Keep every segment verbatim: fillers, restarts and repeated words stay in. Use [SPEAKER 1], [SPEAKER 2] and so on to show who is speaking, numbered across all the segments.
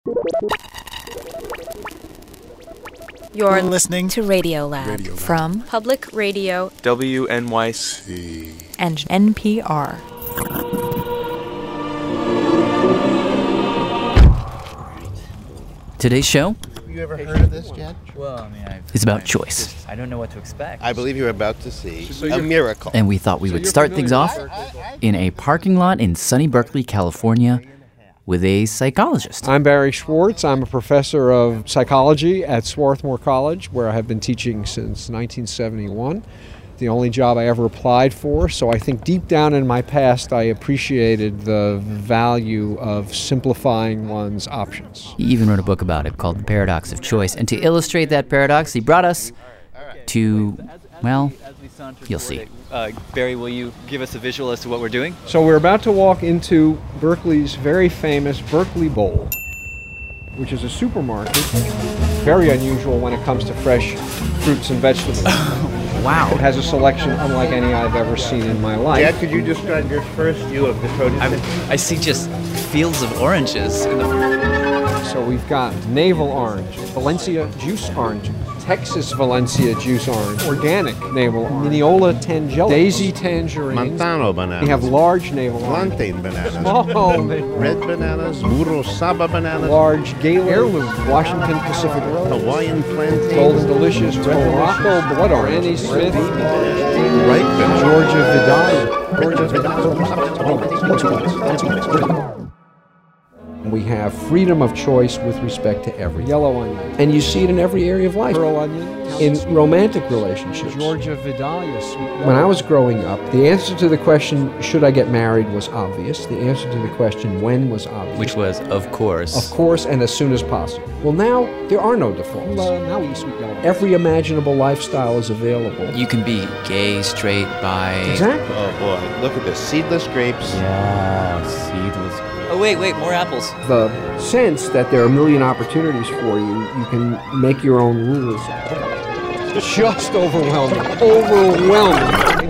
[SPEAKER 1] You're listening to Radiolab,
[SPEAKER 2] Radiolab
[SPEAKER 1] from Public Radio
[SPEAKER 3] W N Y C
[SPEAKER 1] and N P R.
[SPEAKER 4] Today's show
[SPEAKER 5] You ever heard of this, Jed?
[SPEAKER 6] Well, I mean, I've,
[SPEAKER 4] is about
[SPEAKER 6] I've
[SPEAKER 4] choice.
[SPEAKER 6] just- I don't know what to expect.
[SPEAKER 5] I believe you're about to see
[SPEAKER 2] So
[SPEAKER 5] a
[SPEAKER 2] you're-
[SPEAKER 5] miracle.
[SPEAKER 4] And we thought we would start things off in a parking lot in sunny Berkeley, California, with a psychologist.
[SPEAKER 7] I'm Barry Schwartz. I'm a professor of psychology at Swarthmore College, where I have been teaching since nineteen seventy-one. The only job I ever applied for, so I think deep down in my past I appreciated the value of simplifying one's options.
[SPEAKER 4] He even wrote a book about it called The Paradox of Choice. And to illustrate that paradox, he brought us to, well, you'll see.
[SPEAKER 6] Uh, Barry, will you give us a visual as to what we're doing?
[SPEAKER 7] So we're about to walk into Berkeley's very famous Berkeley Bowl, which is a supermarket, very unusual when it comes to fresh fruits and vegetables.
[SPEAKER 4] Wow.
[SPEAKER 7] It has a selection unlike any I've ever seen in my life.
[SPEAKER 5] Jed, could you describe your first view of the produce?
[SPEAKER 6] I'm, I see just fields of oranges. In the...
[SPEAKER 7] So we've got navel orange, Valencia juice orange, Texas Valencia juice orange, organic navel orange, Mineola tangella, daisy tangerine.
[SPEAKER 5] Montano bananas.
[SPEAKER 7] We have large navel orange,
[SPEAKER 5] Plantain bananas.
[SPEAKER 7] small
[SPEAKER 5] Red bananas. Murosaba bananas.
[SPEAKER 7] large Gala heirloom, Washington Pacific Rose,
[SPEAKER 5] Hawaiian plantains.
[SPEAKER 7] Golden Delicious, Red Morocco, Blood Orange, Annie Smith,
[SPEAKER 5] Ripe bananas.
[SPEAKER 7] Georgia Vidal. We have freedom of choice with respect to every yellow onion. And you see it in every area of life. Pearl onion. In romantic relationships. Georgia Vidalia, sweet. When I was growing up, the answer to the question, should I get married, was obvious. The answer to the question, when, was obvious.
[SPEAKER 6] Which was, of course.
[SPEAKER 7] Of course, and as soon as possible. Well, now, there are no defaults. Now we sweet yellow. Every imaginable lifestyle is available.
[SPEAKER 4] You can be gay, straight, bi.
[SPEAKER 7] Exactly.
[SPEAKER 5] Oh boy, look at this. Seedless grapes.
[SPEAKER 4] Yeah, seedless.
[SPEAKER 6] Oh, wait, wait, more apples.
[SPEAKER 7] The sense that there are a million opportunities for you, you can make your own rules. Just overwhelming. Overwhelming.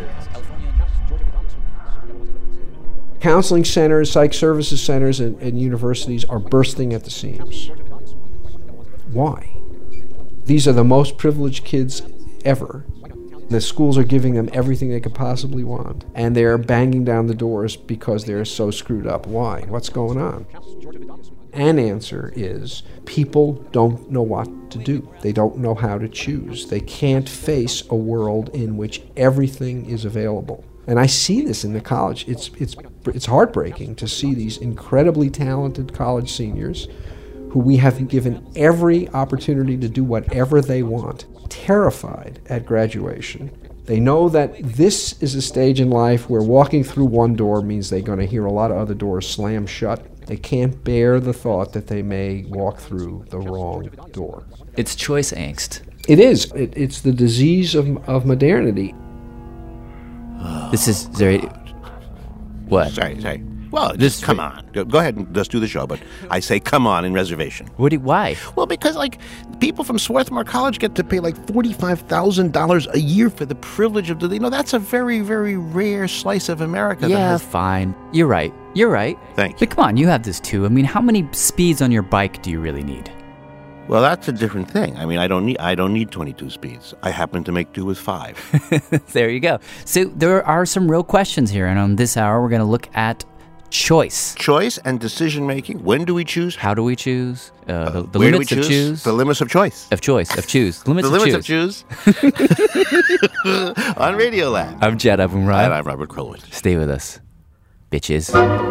[SPEAKER 7] Counseling centers, psych services centers, and, and universities are bursting at the seams. Why? These are the most privileged kids ever. The schools are giving them everything they could possibly want, and they're banging down the doors because they're so screwed up. Why? What's going on? An answer is people don't know what to do. They don't know how to choose. They can't face a world in which everything is available. And I see this in the college. It's, it's, it's heartbreaking to see these incredibly talented college seniors who we have given every opportunity to do whatever they want, terrified at graduation. They know that this is a stage in life where walking through one door means they're going to hear a lot of other doors slam shut. They can't bear the thought that they may walk through the wrong door.
[SPEAKER 4] It's choice angst.
[SPEAKER 7] It is. It, it's the disease of, of modernity.
[SPEAKER 4] This is very... What?
[SPEAKER 2] Sorry, sorry. Well,
[SPEAKER 4] This-
[SPEAKER 2] just come on. Go, go ahead and just do the show, but I say come on in reservation.
[SPEAKER 4] What do, why?
[SPEAKER 2] Well, because, like, people from Swarthmore College get to pay, like, forty-five thousand dollars a year for the privilege of, you know, that's a very, very rare slice of America. that
[SPEAKER 4] Yeah,
[SPEAKER 2] has-
[SPEAKER 4] fine. You're right. You're right.
[SPEAKER 2] Thank you.
[SPEAKER 4] But come on, you have this too. I mean, how many speeds on your bike do you really need?
[SPEAKER 2] Well, that's a different thing. I mean, I don't need I don't need twenty-two speeds. I happen to make do with five.
[SPEAKER 4] There you go. So there are some real questions here, and on this hour, we're going to look at choice.
[SPEAKER 2] Choice and decision-making. When do we choose?
[SPEAKER 4] How do we choose? Uh, the the
[SPEAKER 2] Where do we
[SPEAKER 4] limits of
[SPEAKER 2] choose?
[SPEAKER 4] choose.
[SPEAKER 2] The limits of choice.
[SPEAKER 4] Of choice. Of choose. Limits,
[SPEAKER 2] the
[SPEAKER 4] of,
[SPEAKER 2] limits
[SPEAKER 4] choose.
[SPEAKER 2] of choose. On Radiolab.
[SPEAKER 4] I'm Jed
[SPEAKER 2] And
[SPEAKER 4] Abumrad.
[SPEAKER 2] I'm Robert Krulwich.
[SPEAKER 4] Stay with us, bitches.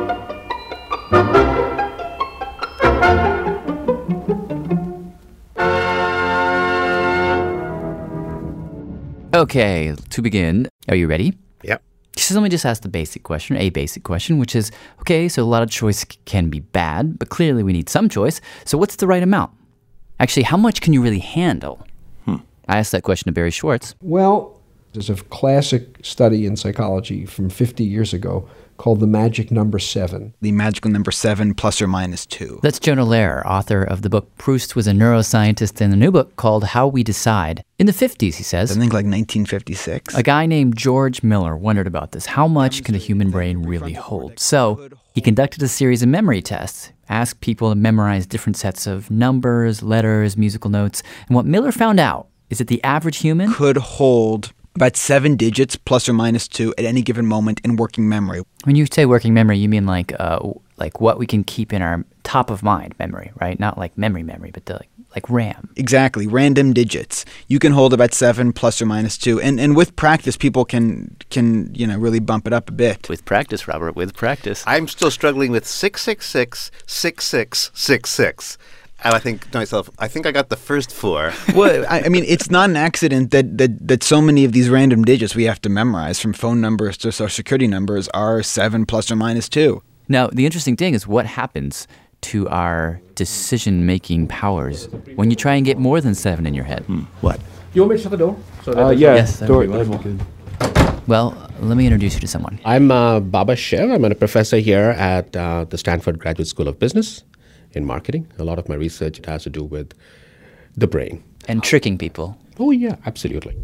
[SPEAKER 4] Okay, to begin, are you ready?
[SPEAKER 2] Yep.
[SPEAKER 4] So let me just ask the basic question, a basic question, which is, okay, so a lot of choice c- can be bad, but clearly we need some choice. So what's the right amount? Actually, how much can you really handle?
[SPEAKER 2] Hmm.
[SPEAKER 4] I asked that question to Barry Schwartz.
[SPEAKER 7] Well, there's a classic study in psychology from fifty years ago called the magic number seven.
[SPEAKER 8] The magical number seven plus or minus two.
[SPEAKER 4] That's Jonah Lehrer, author of the book Proust Was a Neuroscientist, in a new book called How We Decide. In the fifties, he says,
[SPEAKER 8] I think like nineteen fifty-six.
[SPEAKER 4] a guy named George Miller wondered about this. How much can a human brain really hold? So He conducted a series of memory tests, asked people to memorize different sets of numbers, letters, musical notes. And what Miller found out is that the average human
[SPEAKER 8] Could hold about seven digits plus or minus two at any given moment in working memory.
[SPEAKER 4] When you say working memory, you mean like uh, like what we can keep in our top of mind memory, right? Not like memory memory, but the, like, like RAM.
[SPEAKER 8] Exactly, random digits. You can hold about seven plus or minus two, and and with practice, people can can you know really bump it up a bit.
[SPEAKER 4] With practice, Robert, with practice.
[SPEAKER 5] I'm still struggling with six six six six six six six. And I think to myself, I think I got the first four.
[SPEAKER 8] Well, I, I mean, it's not an accident that, that, that so many of these random digits we have to memorize, from phone numbers to social security numbers, are seven plus or minus two.
[SPEAKER 4] Now, the interesting thing is what happens to our decision-making powers when you try and get more than seven in your head.
[SPEAKER 2] Hmm. What?
[SPEAKER 7] You want me to shut the door? So
[SPEAKER 9] Uh, yeah,
[SPEAKER 4] Yes, that
[SPEAKER 9] door,
[SPEAKER 4] would be
[SPEAKER 9] that'd be good.
[SPEAKER 4] Well, let me introduce you to someone.
[SPEAKER 9] I'm uh, Baba Shiv. I'm a professor here at uh, the Stanford Graduate School of Business in marketing. A lot of my research it has to do with the brain.
[SPEAKER 4] And tricking people.
[SPEAKER 9] Oh, yeah, absolutely.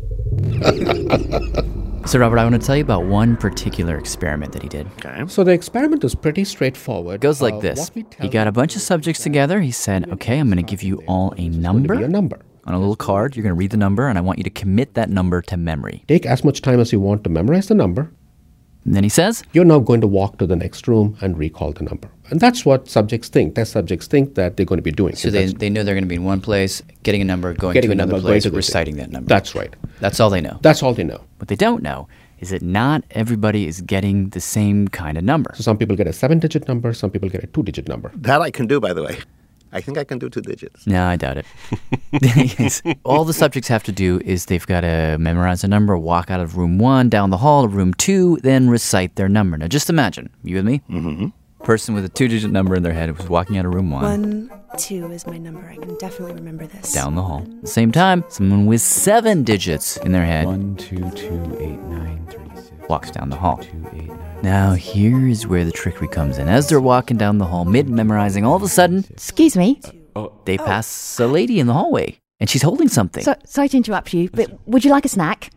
[SPEAKER 4] So, Robert, I want to tell you about one particular experiment that he did.
[SPEAKER 5] Okay.
[SPEAKER 9] So the experiment is pretty straightforward.
[SPEAKER 4] It goes like
[SPEAKER 9] Uh,
[SPEAKER 4] this.
[SPEAKER 9] what we tell
[SPEAKER 4] He got a
[SPEAKER 9] them
[SPEAKER 4] bunch of subjects together. He said, okay, I'm going to give you all a number.
[SPEAKER 9] be a number.
[SPEAKER 4] On a little card, you're going to read the number, and I want you to commit that number to memory.
[SPEAKER 9] Take as much time as you want to memorize the number.
[SPEAKER 4] And then he says,
[SPEAKER 9] You're now going to walk to the next room and recall the number. And that's what subjects think. Test subjects think that they're going to be doing.
[SPEAKER 4] so they, they know they're going to be in one place, getting a number, going
[SPEAKER 9] Getting
[SPEAKER 4] to
[SPEAKER 9] a
[SPEAKER 4] another
[SPEAKER 9] number, going
[SPEAKER 4] place,
[SPEAKER 9] to the
[SPEAKER 4] reciting
[SPEAKER 9] thing.
[SPEAKER 4] that number.
[SPEAKER 9] That's right.
[SPEAKER 4] That's all they know.
[SPEAKER 9] That's all they know.
[SPEAKER 4] What they don't know is that not everybody is getting the same kind of number.
[SPEAKER 9] So some people get a seven-digit number, some people get a two-digit number.
[SPEAKER 5] That I can do, by the way. I think I can do two digits.
[SPEAKER 4] No, I doubt it. Yes. All the subjects have to do is they've got to memorize a number, walk out of room one, down the hall to room two, then recite their number. Now, just imagine, you with me? Mm-hmm. Person with a two-digit number in their head was walking out of room one.
[SPEAKER 10] One, two is my number. I can definitely remember this.
[SPEAKER 4] Down the hall. At the same time, someone with seven digits in their head
[SPEAKER 11] One, two, two, eight, nine, three, six.
[SPEAKER 4] walks down the hall.
[SPEAKER 11] Two, eight, nine.
[SPEAKER 4] Now, here is where the trickery comes in. As they're walking down the hall, mid-memorizing, all of a sudden,
[SPEAKER 12] Excuse me.
[SPEAKER 4] they pass a lady in the hallway, and she's holding something.
[SPEAKER 12] So, sorry to interrupt you, but would you like a snack?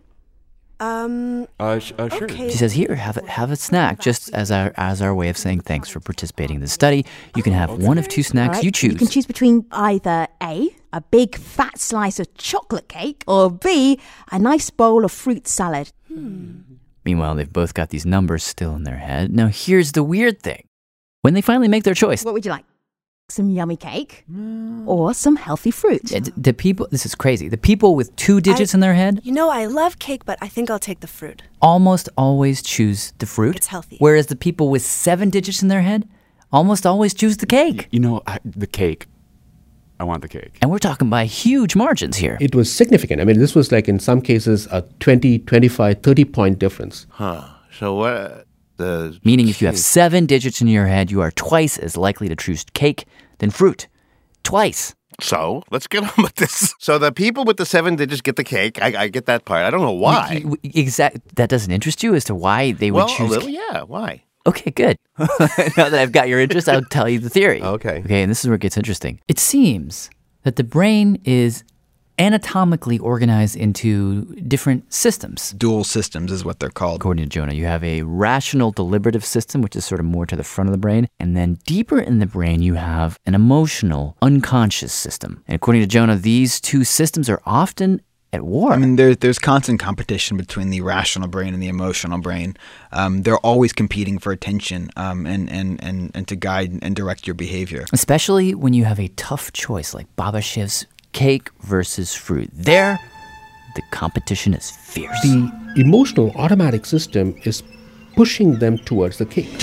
[SPEAKER 10] Um,
[SPEAKER 11] Uh, sh- uh, sure.
[SPEAKER 10] okay.
[SPEAKER 4] She says, here, have a, have a snack, just as our, as our way of saying thanks for participating in the study. You can have one of two snacks
[SPEAKER 12] All right,
[SPEAKER 4] you choose.
[SPEAKER 12] You can choose between either A, a big fat slice of chocolate cake, or B, a nice bowl of fruit salad.
[SPEAKER 4] Meanwhile, they've both got these numbers still in their head. Now, here's the weird thing. When they finally make their choice,
[SPEAKER 12] What would you like? Some yummy cake or some healthy fruit?
[SPEAKER 4] uh, d- the people, this is crazy, the people with two digits
[SPEAKER 10] I-
[SPEAKER 4] in their head
[SPEAKER 10] You know, I love cake, but I think I'll take the fruit.
[SPEAKER 4] almost always choose the fruit.
[SPEAKER 10] It's healthy.
[SPEAKER 4] Whereas the people with seven digits in their head almost always choose the cake.
[SPEAKER 11] You know, I, the cake. I want the cake.
[SPEAKER 4] And we're talking by huge margins here.
[SPEAKER 9] It was significant. I mean, this was like in some cases a twenty, twenty-five, thirty point difference.
[SPEAKER 5] Huh. So what? The
[SPEAKER 4] Meaning if you have seven digits in your head, you are twice as likely to choose cake than fruit. Twice.
[SPEAKER 5] So let's get on with this. So the people with the seven digits get the cake. I, I get that part. I don't know why.
[SPEAKER 4] Exactly. That doesn't interest you as to why they would
[SPEAKER 5] Well, a
[SPEAKER 4] choose
[SPEAKER 5] little,
[SPEAKER 4] cake?
[SPEAKER 5] yeah. Why?
[SPEAKER 4] Okay, good. Now that I've got your interest, I'll tell you the theory.
[SPEAKER 5] Okay.
[SPEAKER 4] Okay, and this is where it gets interesting. It seems that the brain is anatomically organized into different systems.
[SPEAKER 8] Dual systems is what they're called.
[SPEAKER 4] According to Jonah, you have a rational deliberative system, which is sort of more to the front of the brain. And then deeper in the brain, you have an emotional, unconscious system. And according to Jonah, these two systems are often at war.
[SPEAKER 8] I mean, there, there's constant competition between the rational brain and the emotional brain. Um, they're always competing for attention um, and, and, and, and to guide and direct your behavior.
[SPEAKER 4] Especially when you have a tough choice like Baba Shiv's cake versus fruit. There, the competition is fierce.
[SPEAKER 9] The emotional automatic system is pushing them towards the cake.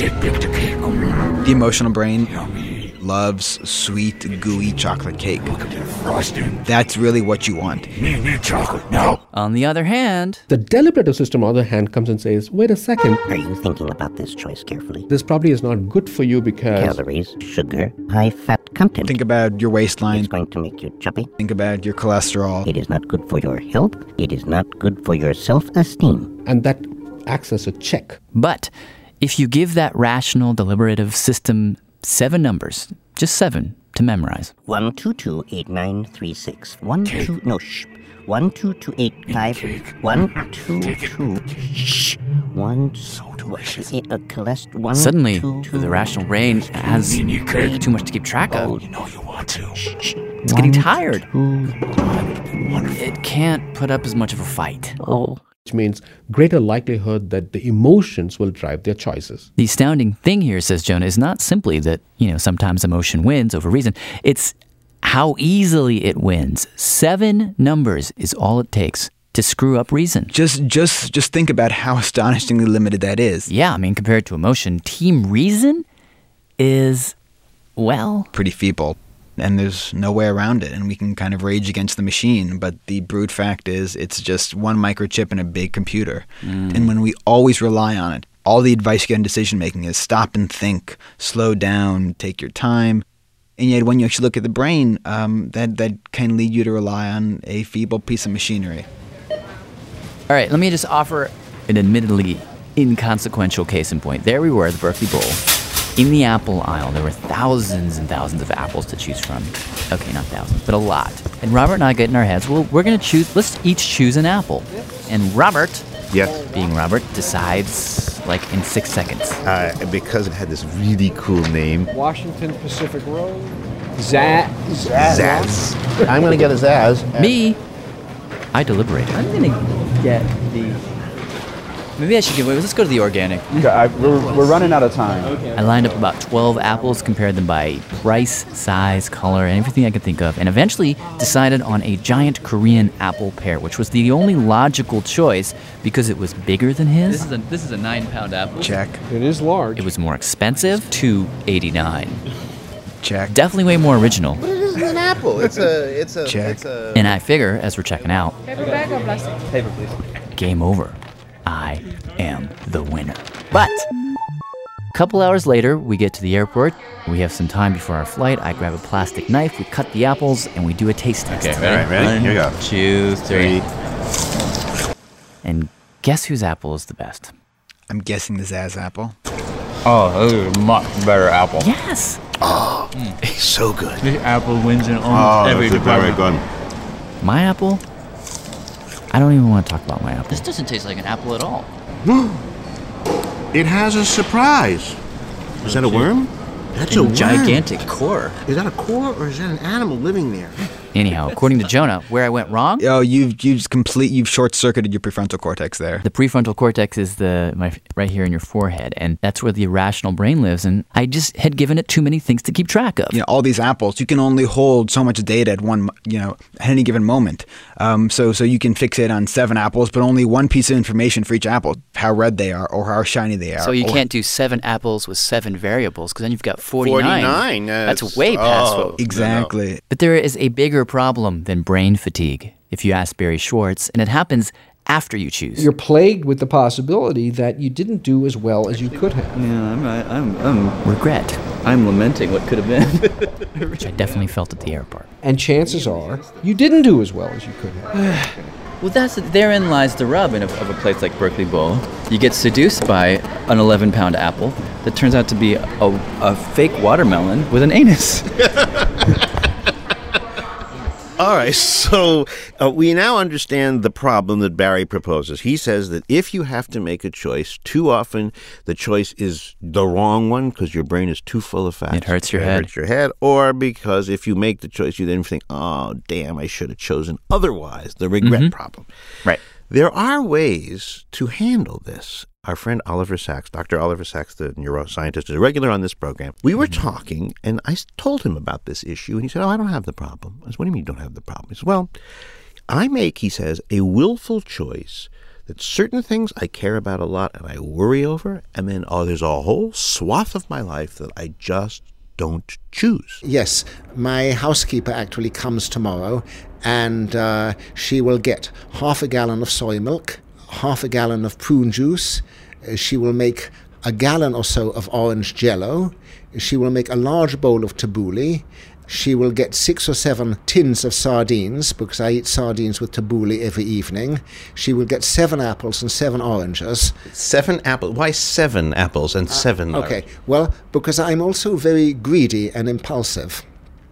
[SPEAKER 8] The emotional brain loves sweet, gooey chocolate cake. That's really what you want.
[SPEAKER 4] On the other hand,
[SPEAKER 9] the deliberative system, on the other hand, comes and says, wait a second.
[SPEAKER 13] Are you thinking about this choice carefully?
[SPEAKER 9] This probably is not good for you because...
[SPEAKER 13] Calories, sugar, high fat content.
[SPEAKER 8] Think about your waistline.
[SPEAKER 13] It's going to make you chubby.
[SPEAKER 8] Think about your cholesterol.
[SPEAKER 13] It is not good for your health. It is not good for your self-esteem.
[SPEAKER 9] And that acts as a check.
[SPEAKER 4] But if you give that rational deliberative system seven numbers, just seven, to memorize.
[SPEAKER 13] One, two, two, eight, nine, three, six. One, two, no, shh. One, two, two, eight, five. One, two, two. Shh. One, two, eight. Uh, cholesterol. One,
[SPEAKER 4] Suddenly,
[SPEAKER 13] two, two.
[SPEAKER 4] the rational brain has too much to keep track of.
[SPEAKER 2] You know you want to.
[SPEAKER 4] It's getting tired. It can't put up as much of a fight.
[SPEAKER 13] Oh.
[SPEAKER 9] Which means greater likelihood that the emotions will drive their choices.
[SPEAKER 4] The astounding thing here, says Jonah, is not simply that, you know, sometimes emotion wins over reason. It's how easily it wins. Seven numbers is all it takes to screw up reason.
[SPEAKER 8] Just just just think about how astonishingly limited that is.
[SPEAKER 4] Yeah, I mean, compared to emotion, team reason is, well,
[SPEAKER 8] pretty feeble. And there's no way around it, and we can kind of rage against the machine, but the brute fact is it's just one microchip in a big computer. Mm. And when we always rely on it, all the advice you get in decision-making is stop and think, slow down, take your time. And yet when you actually look at the brain, um, that, that can lead you to rely on a feeble piece of machinery.
[SPEAKER 4] All right, let me just offer an admittedly inconsequential case in point. There we were at the Berkeley Bowl. In the apple aisle, there were thousands and thousands of apples to choose from. Okay, not thousands, but a lot. And Robert and I get in our heads, well, we're going to choose, let's each choose an apple. And Robert,
[SPEAKER 2] yes,
[SPEAKER 4] being Robert, decides like in six seconds.
[SPEAKER 2] Uh, because it had this really cool name.
[SPEAKER 7] Washington Pacific Road. Zaz.
[SPEAKER 2] Zaz. Zaz. I'm going to get a Zaz.
[SPEAKER 4] Me, I deliberated. I'm going to get the... Maybe I should give away. Let's go to the organic.
[SPEAKER 11] Okay, I, we're, we're running out of time.
[SPEAKER 4] Okay. I lined up about twelve apples, compared them by price, size, color, and everything I could think of, and eventually decided on a giant Korean apple pear, which was the only logical choice because it was bigger than his.
[SPEAKER 6] This is a this is a nine-pound apple.
[SPEAKER 8] Check.
[SPEAKER 7] It is large.
[SPEAKER 4] It was more expensive, two eighty-nine.
[SPEAKER 8] Check.
[SPEAKER 4] Definitely way more original.
[SPEAKER 2] But it isn't an apple. It's a. It's a.
[SPEAKER 8] Check.
[SPEAKER 2] It's a.
[SPEAKER 4] And I figure, as we're checking out,
[SPEAKER 6] Paper bag or plastic? Paper, please.
[SPEAKER 4] Game over. I am the winner. But a couple hours later, we get to the airport. We have some time before our flight. I grab a plastic knife, we cut the apples, and we do a taste test.
[SPEAKER 6] Okay,
[SPEAKER 2] All right, ready?
[SPEAKER 6] One,
[SPEAKER 2] Here we go.
[SPEAKER 6] two, three.
[SPEAKER 4] And guess whose apple is the best?
[SPEAKER 8] I'm guessing the Zaz apple.
[SPEAKER 6] Oh, this is a much better apple.
[SPEAKER 4] Yes.
[SPEAKER 2] Oh, it's so good.
[SPEAKER 6] This apple wins in almost
[SPEAKER 2] Oh,
[SPEAKER 6] every
[SPEAKER 2] that's very
[SPEAKER 6] department.
[SPEAKER 2] good.
[SPEAKER 4] My apple? I don't even want to talk about my apple.
[SPEAKER 6] This doesn't taste like an apple at all.
[SPEAKER 2] It has a surprise. Is that a worm? That's a worm.
[SPEAKER 6] Gigantic core.
[SPEAKER 2] Is that a core or is that an animal living there?
[SPEAKER 4] Anyhow, according to Jonah, where I went wrong?
[SPEAKER 8] Oh, you've you've complete you've short-circuited your prefrontal cortex there.
[SPEAKER 4] The prefrontal cortex is the my right here in your forehead, and that's where the irrational brain lives. And I just had given it too many things to keep track of.
[SPEAKER 8] You know, all these apples, you can only hold so much data at one, you know, at any given moment. Um, so so you can fixate on seven apples, but only one piece of information for each apple: how red they are or how shiny they are.
[SPEAKER 4] So you
[SPEAKER 8] or,
[SPEAKER 4] can't do seven apples with seven variables, because then you've got forty-nine.
[SPEAKER 2] forty-nine. Uh,
[SPEAKER 4] That's way past
[SPEAKER 2] oh,
[SPEAKER 4] what.
[SPEAKER 8] exactly.
[SPEAKER 2] No, no.
[SPEAKER 4] But there is a bigger problem than brain fatigue, if you ask Barry Schwartz, and it happens after you choose.
[SPEAKER 7] You're plagued with the possibility that you didn't do as well as you could have.
[SPEAKER 6] Yeah, I'm, I'm, I'm,
[SPEAKER 4] regret,
[SPEAKER 6] I'm lamenting what could have been.
[SPEAKER 4] which I definitely felt at the airport.
[SPEAKER 7] And chances are you didn't do as well as you could have.
[SPEAKER 6] Well, that's therein lies the rub in a, of a place like Berkeley Bowl. You get seduced by an eleven-pound apple that turns out to be a, a fake watermelon with an anus.
[SPEAKER 2] All right, so uh, we now understand the problem that Barry proposes. He says that if you have to make a choice, too often the choice is the wrong one because your brain is too full of fat.
[SPEAKER 4] It hurts your
[SPEAKER 2] it
[SPEAKER 4] head.
[SPEAKER 2] hurts your head. Or because if you make the choice, you then think, oh, damn, I should have chosen otherwise, the regret
[SPEAKER 4] Mm-hmm.
[SPEAKER 2] problem.
[SPEAKER 4] Right.
[SPEAKER 2] There are ways to handle this. Our friend Oliver Sacks, Doctor Oliver Sacks, the neuroscientist, is a regular on this program. We were
[SPEAKER 4] Mm-hmm.
[SPEAKER 2] talking, and I told him about this issue, and he said, oh, I don't have the problem. I said, what do you mean you don't have the problem? He said, well, I make, he says, a willful choice that certain things I care about a lot and I worry over, and then, oh, there's a whole swath of my life that I just don't choose.
[SPEAKER 14] Yes, my housekeeper actually comes tomorrow, and uh, she will get half a gallon of soy milk, half a gallon of prune juice. Uh, she will make a gallon or so of orange jello. She will make a large bowl of tabbouleh. She will get six or seven tins of sardines, because I eat sardines with tabbouleh every evening. She will get seven apples and seven oranges.
[SPEAKER 2] Seven apples? Why seven apples and seven
[SPEAKER 14] Uh, okay, well, because I'm also very greedy and impulsive.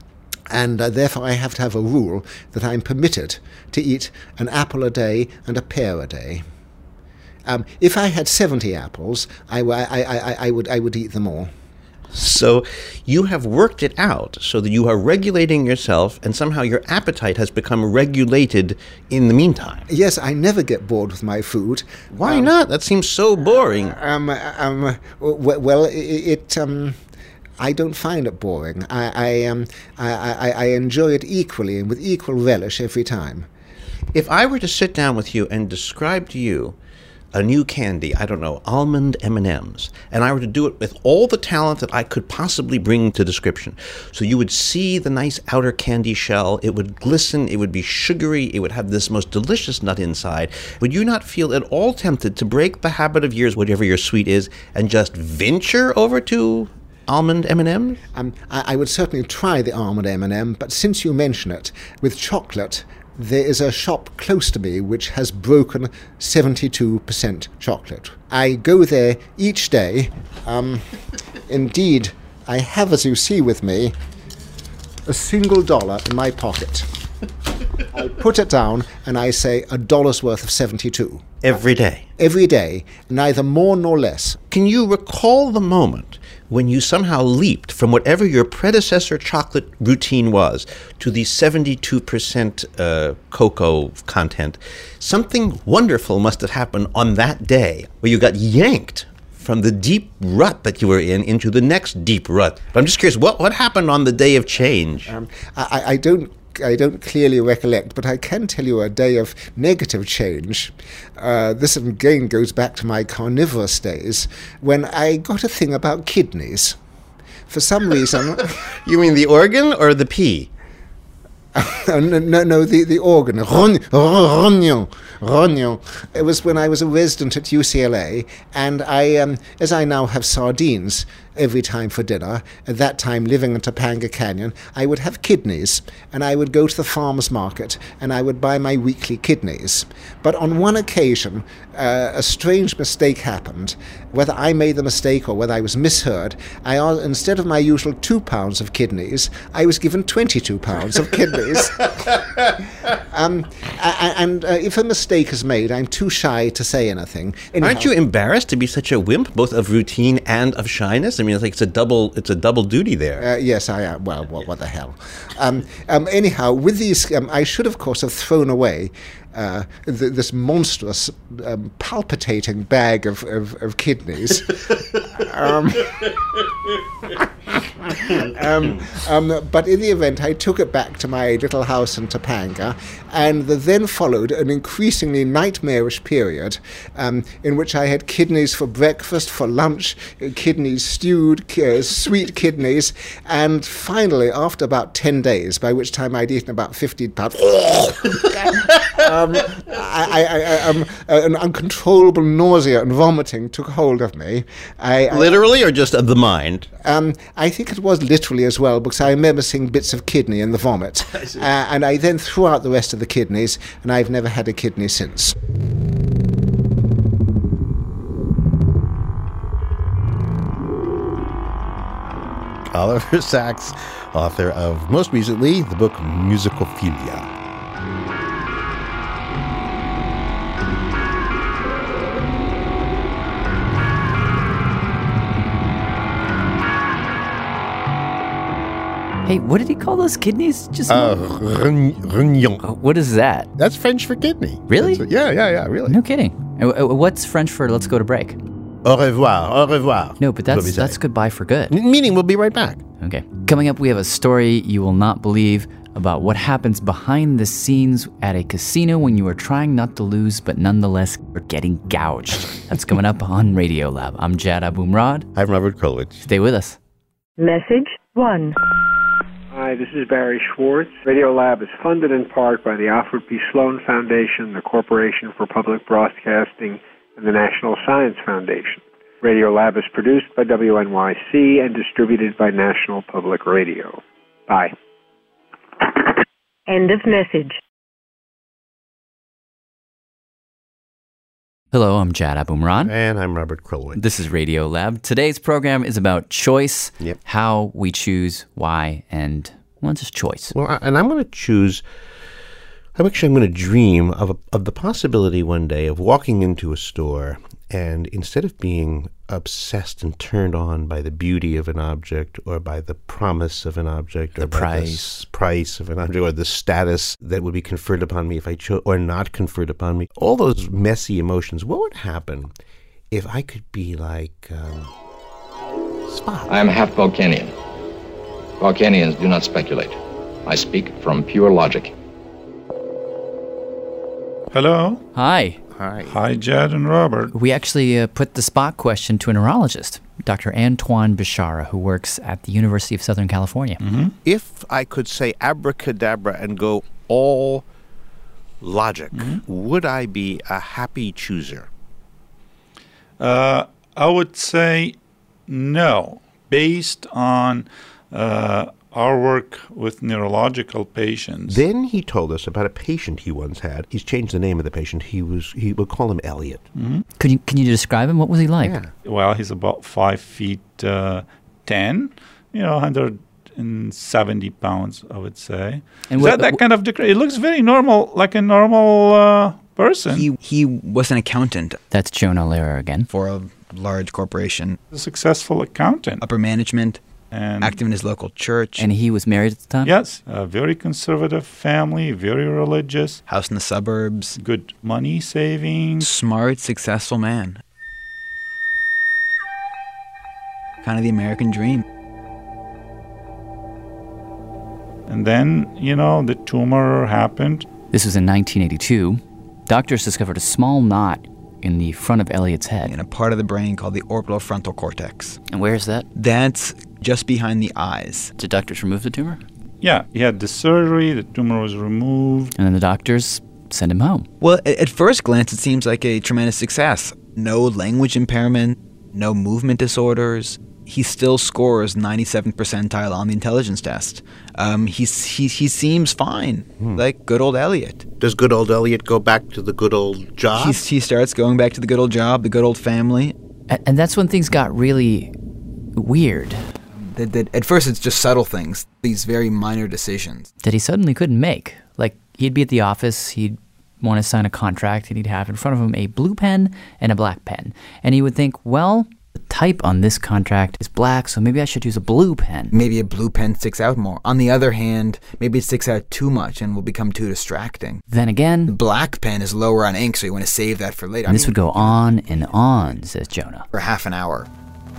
[SPEAKER 14] And uh, therefore I have to have a rule that I'm permitted to eat an apple a day and a pear a day. Um, if I had seventy apples, I, I, I, I, would, I would eat them all.
[SPEAKER 2] So you have worked it out so that you are regulating yourself, and somehow your appetite has become regulated in the meantime.
[SPEAKER 14] Yes, I never get bored with my food.
[SPEAKER 2] Why
[SPEAKER 14] um,
[SPEAKER 2] not? That seems so boring.
[SPEAKER 14] Um, um, well, it... it um, I don't find it boring. I I, um, I, I I enjoy it equally and with equal relish every time.
[SPEAKER 2] If I were to sit down with you and describe to you a new candy, I don't know, almond M and M's, and I were to do it with all the talent that I could possibly bring to description, so you would see the nice outer candy shell, it would glisten, it would be sugary, it would have this most delicious nut inside, would you not feel at all tempted to break the habit of yours, whatever your sweet is, and just venture over to almond M and M?
[SPEAKER 14] Um, I, I would certainly try the almond M and M, but since you mention it, with chocolate, there is a shop close to me which has broken seventy-two percent chocolate. I go there each day. Um, indeed, I have, as you see with me, a single dollar in my pocket. I put it down and I say a dollar's worth of seventy-two.
[SPEAKER 2] Every day?
[SPEAKER 14] Every day, neither more nor less.
[SPEAKER 2] Can you recall the moment when you somehow leaped from whatever your predecessor chocolate routine was to the seventy-two percent uh, cocoa content? Something wonderful must have happened on that day where you got yanked from the deep rut that you were in into the next deep rut. But I'm just curious, what, what happened on the day of change?
[SPEAKER 14] Um, I, I don't I don't clearly recollect, but I can tell you a day of negative change. Uh, this again goes back to my carnivorous days, when I got a thing about kidneys. For some reason...
[SPEAKER 2] You mean the organ or the pea?
[SPEAKER 14] no, no, no, the, the organ. Rognon. Rognon. It was when I was a resident at U C L A, and I, um, as I now have sardines every time for dinner, at that time living in Topanga Canyon, I would have kidneys, and I would go to the farmer's market, and I would buy my weekly kidneys. But on one occasion, uh, a strange mistake happened. Whether I made the mistake or whether I was misheard, I, instead of my usual two pounds of kidneys, I was given twenty-two pounds of kidneys. um, and uh, if a mistake is made, I'm too shy to say anything. Anyhow,
[SPEAKER 2] aren't you embarrassed to be such a wimp, both of routine and of shyness? I mean, it's like it's a double, it's a double duty there.
[SPEAKER 14] Uh, yes, I am. Well, what, what the hell? Um, um, anyhow, with these, um, I should, of course, have thrown away uh, th- this monstrous, um, palpitating bag of, of, of kidneys. um, um, um, but in the event, I took it back to my little house in Topanga, and the then followed an increasingly nightmarish period um, in which I had kidneys for breakfast, for lunch, kidneys stewed, uh, sweet kidneys, and finally, after about ten days, by which time I'd eaten about fifteen pounds, um, I, I, I, um, an uncontrollable nausea and vomiting took hold of me. I, I,
[SPEAKER 2] Literally, or just of the mind?
[SPEAKER 14] Um, I think it was literally as well, because I remember seeing bits of kidney in the vomit. I see. Uh, and I then threw out the rest of the kidneys, and I've never had a kidney since.
[SPEAKER 2] Oliver Sacks, author of, most recently, the book Musicophilia.
[SPEAKER 4] Hey, what did he call those kidneys? Just
[SPEAKER 2] uh, rognon.
[SPEAKER 4] Oh, what is that?
[SPEAKER 2] That's French for kidney.
[SPEAKER 4] Really?
[SPEAKER 2] What, yeah, yeah, yeah, really.
[SPEAKER 4] No kidding. What's French for let's go to break?
[SPEAKER 2] Au revoir, au revoir.
[SPEAKER 4] No, but that's that's goodbye for good.
[SPEAKER 2] Meaning we'll be right back.
[SPEAKER 4] Okay. Coming up, we have a story you will not believe about what happens behind the scenes at a casino when you are trying not to lose, but nonetheless are getting gouged. That's coming up on Radio Lab. I'm Jad Abumrad.
[SPEAKER 2] I'm Robert Krulwich.
[SPEAKER 4] Stay with us.
[SPEAKER 15] Message one.
[SPEAKER 16] Hi, this is Barry Schwartz. Radio Lab is funded in part by the Alfred P. Sloan Foundation, the Corporation for Public Broadcasting, and the National Science Foundation. Radio Lab is produced by W N Y C and distributed by National Public Radio. Bye.
[SPEAKER 15] End of message.
[SPEAKER 4] Hello, I'm Jad Abumrad.
[SPEAKER 2] And I'm Robert Krulwich.
[SPEAKER 4] This is Radio Lab. Today's program is about choice,
[SPEAKER 2] yep.
[SPEAKER 4] how we choose, why, and What's his choice?
[SPEAKER 2] Well, I, and I'm going to choose. I'm actually I'm going to dream of a, of the possibility one day of walking into a store and instead of being obsessed and turned on by the beauty of an object or by the promise of an object or
[SPEAKER 4] the
[SPEAKER 2] by
[SPEAKER 4] price.
[SPEAKER 2] the s- price of an object or the status that would be conferred upon me if I chose or not conferred upon me, all those messy emotions, what would happen if I could be like um, Spock?
[SPEAKER 17] I am half Vulcanian. Vulcanians do not speculate. I speak from pure logic.
[SPEAKER 18] Hello.
[SPEAKER 4] Hi.
[SPEAKER 2] Hi.
[SPEAKER 18] Hi, Jed and Robert.
[SPEAKER 4] We actually uh, put the Spock question to a neurologist, Doctor Antoine Bishara, who works at the University of Southern California.
[SPEAKER 18] Mm-hmm.
[SPEAKER 2] If I could say abracadabra and go all logic, mm-hmm. would I be a happy chooser?
[SPEAKER 18] Uh, I would say no, based on uh, our work with neurological patients.
[SPEAKER 2] Then he told us about a patient he once had. He's changed the name of the patient. He was he would call him Elliot.
[SPEAKER 18] Mm-hmm.
[SPEAKER 4] Can you can you describe him? What was he like?
[SPEAKER 2] Yeah.
[SPEAKER 18] Well, he's about five feet uh, ten. You know, one hundred seventy pounds, I would say.
[SPEAKER 6] And
[SPEAKER 18] Is
[SPEAKER 6] what-
[SPEAKER 18] that that kind of decre- It looks very normal, like a normal uh, person.
[SPEAKER 8] He he was an accountant.
[SPEAKER 4] That's Jonah Lehrer again.
[SPEAKER 8] For a large corporation.
[SPEAKER 18] A successful accountant.
[SPEAKER 8] Upper management.
[SPEAKER 18] And
[SPEAKER 8] active in his local church.
[SPEAKER 4] And he was married at the time?
[SPEAKER 18] Yes. A very conservative family, very religious.
[SPEAKER 8] House in the suburbs.
[SPEAKER 18] Good money savings.
[SPEAKER 8] Smart, successful man. Kind of the American dream.
[SPEAKER 18] And then, you know, the tumor happened.
[SPEAKER 4] This was in nineteen eighty-two. Doctors discovered a small knot in the front of Elliot's head.
[SPEAKER 8] In a part of the brain called the orbitofrontal cortex.
[SPEAKER 4] And where is that?
[SPEAKER 8] That's just behind the eyes.
[SPEAKER 4] Did doctors remove the tumor?
[SPEAKER 18] Yeah, he had the surgery, the tumor was removed.
[SPEAKER 4] And then the doctors sent him home.
[SPEAKER 8] Well, at, at first glance, it seems like a tremendous success. No language impairment, no movement disorders. He still scores ninety-seventh percentile on the intelligence test. Um, he's, he, he seems fine, hmm. like good old Elliot.
[SPEAKER 2] Does good old Elliot go back to the good old job?
[SPEAKER 8] He's, he starts going back to the good old job, the good old family.
[SPEAKER 4] And, and that's when things got really weird.
[SPEAKER 8] That, that at first it's just subtle things, these very minor decisions.
[SPEAKER 4] That he suddenly couldn't make. Like, he'd be at the office, he'd want to sign a contract, and he'd have in front of him a blue pen and a black pen. And he would think, well, the type on this contract is black, so maybe I should use a blue pen.
[SPEAKER 8] Maybe a blue pen sticks out more. On the other hand, maybe it sticks out too much and will become too distracting.
[SPEAKER 4] Then again,
[SPEAKER 8] the black pen is lower on ink, so you want to save that for later.
[SPEAKER 4] And this would go on and on, says Jonah.
[SPEAKER 8] For half an hour.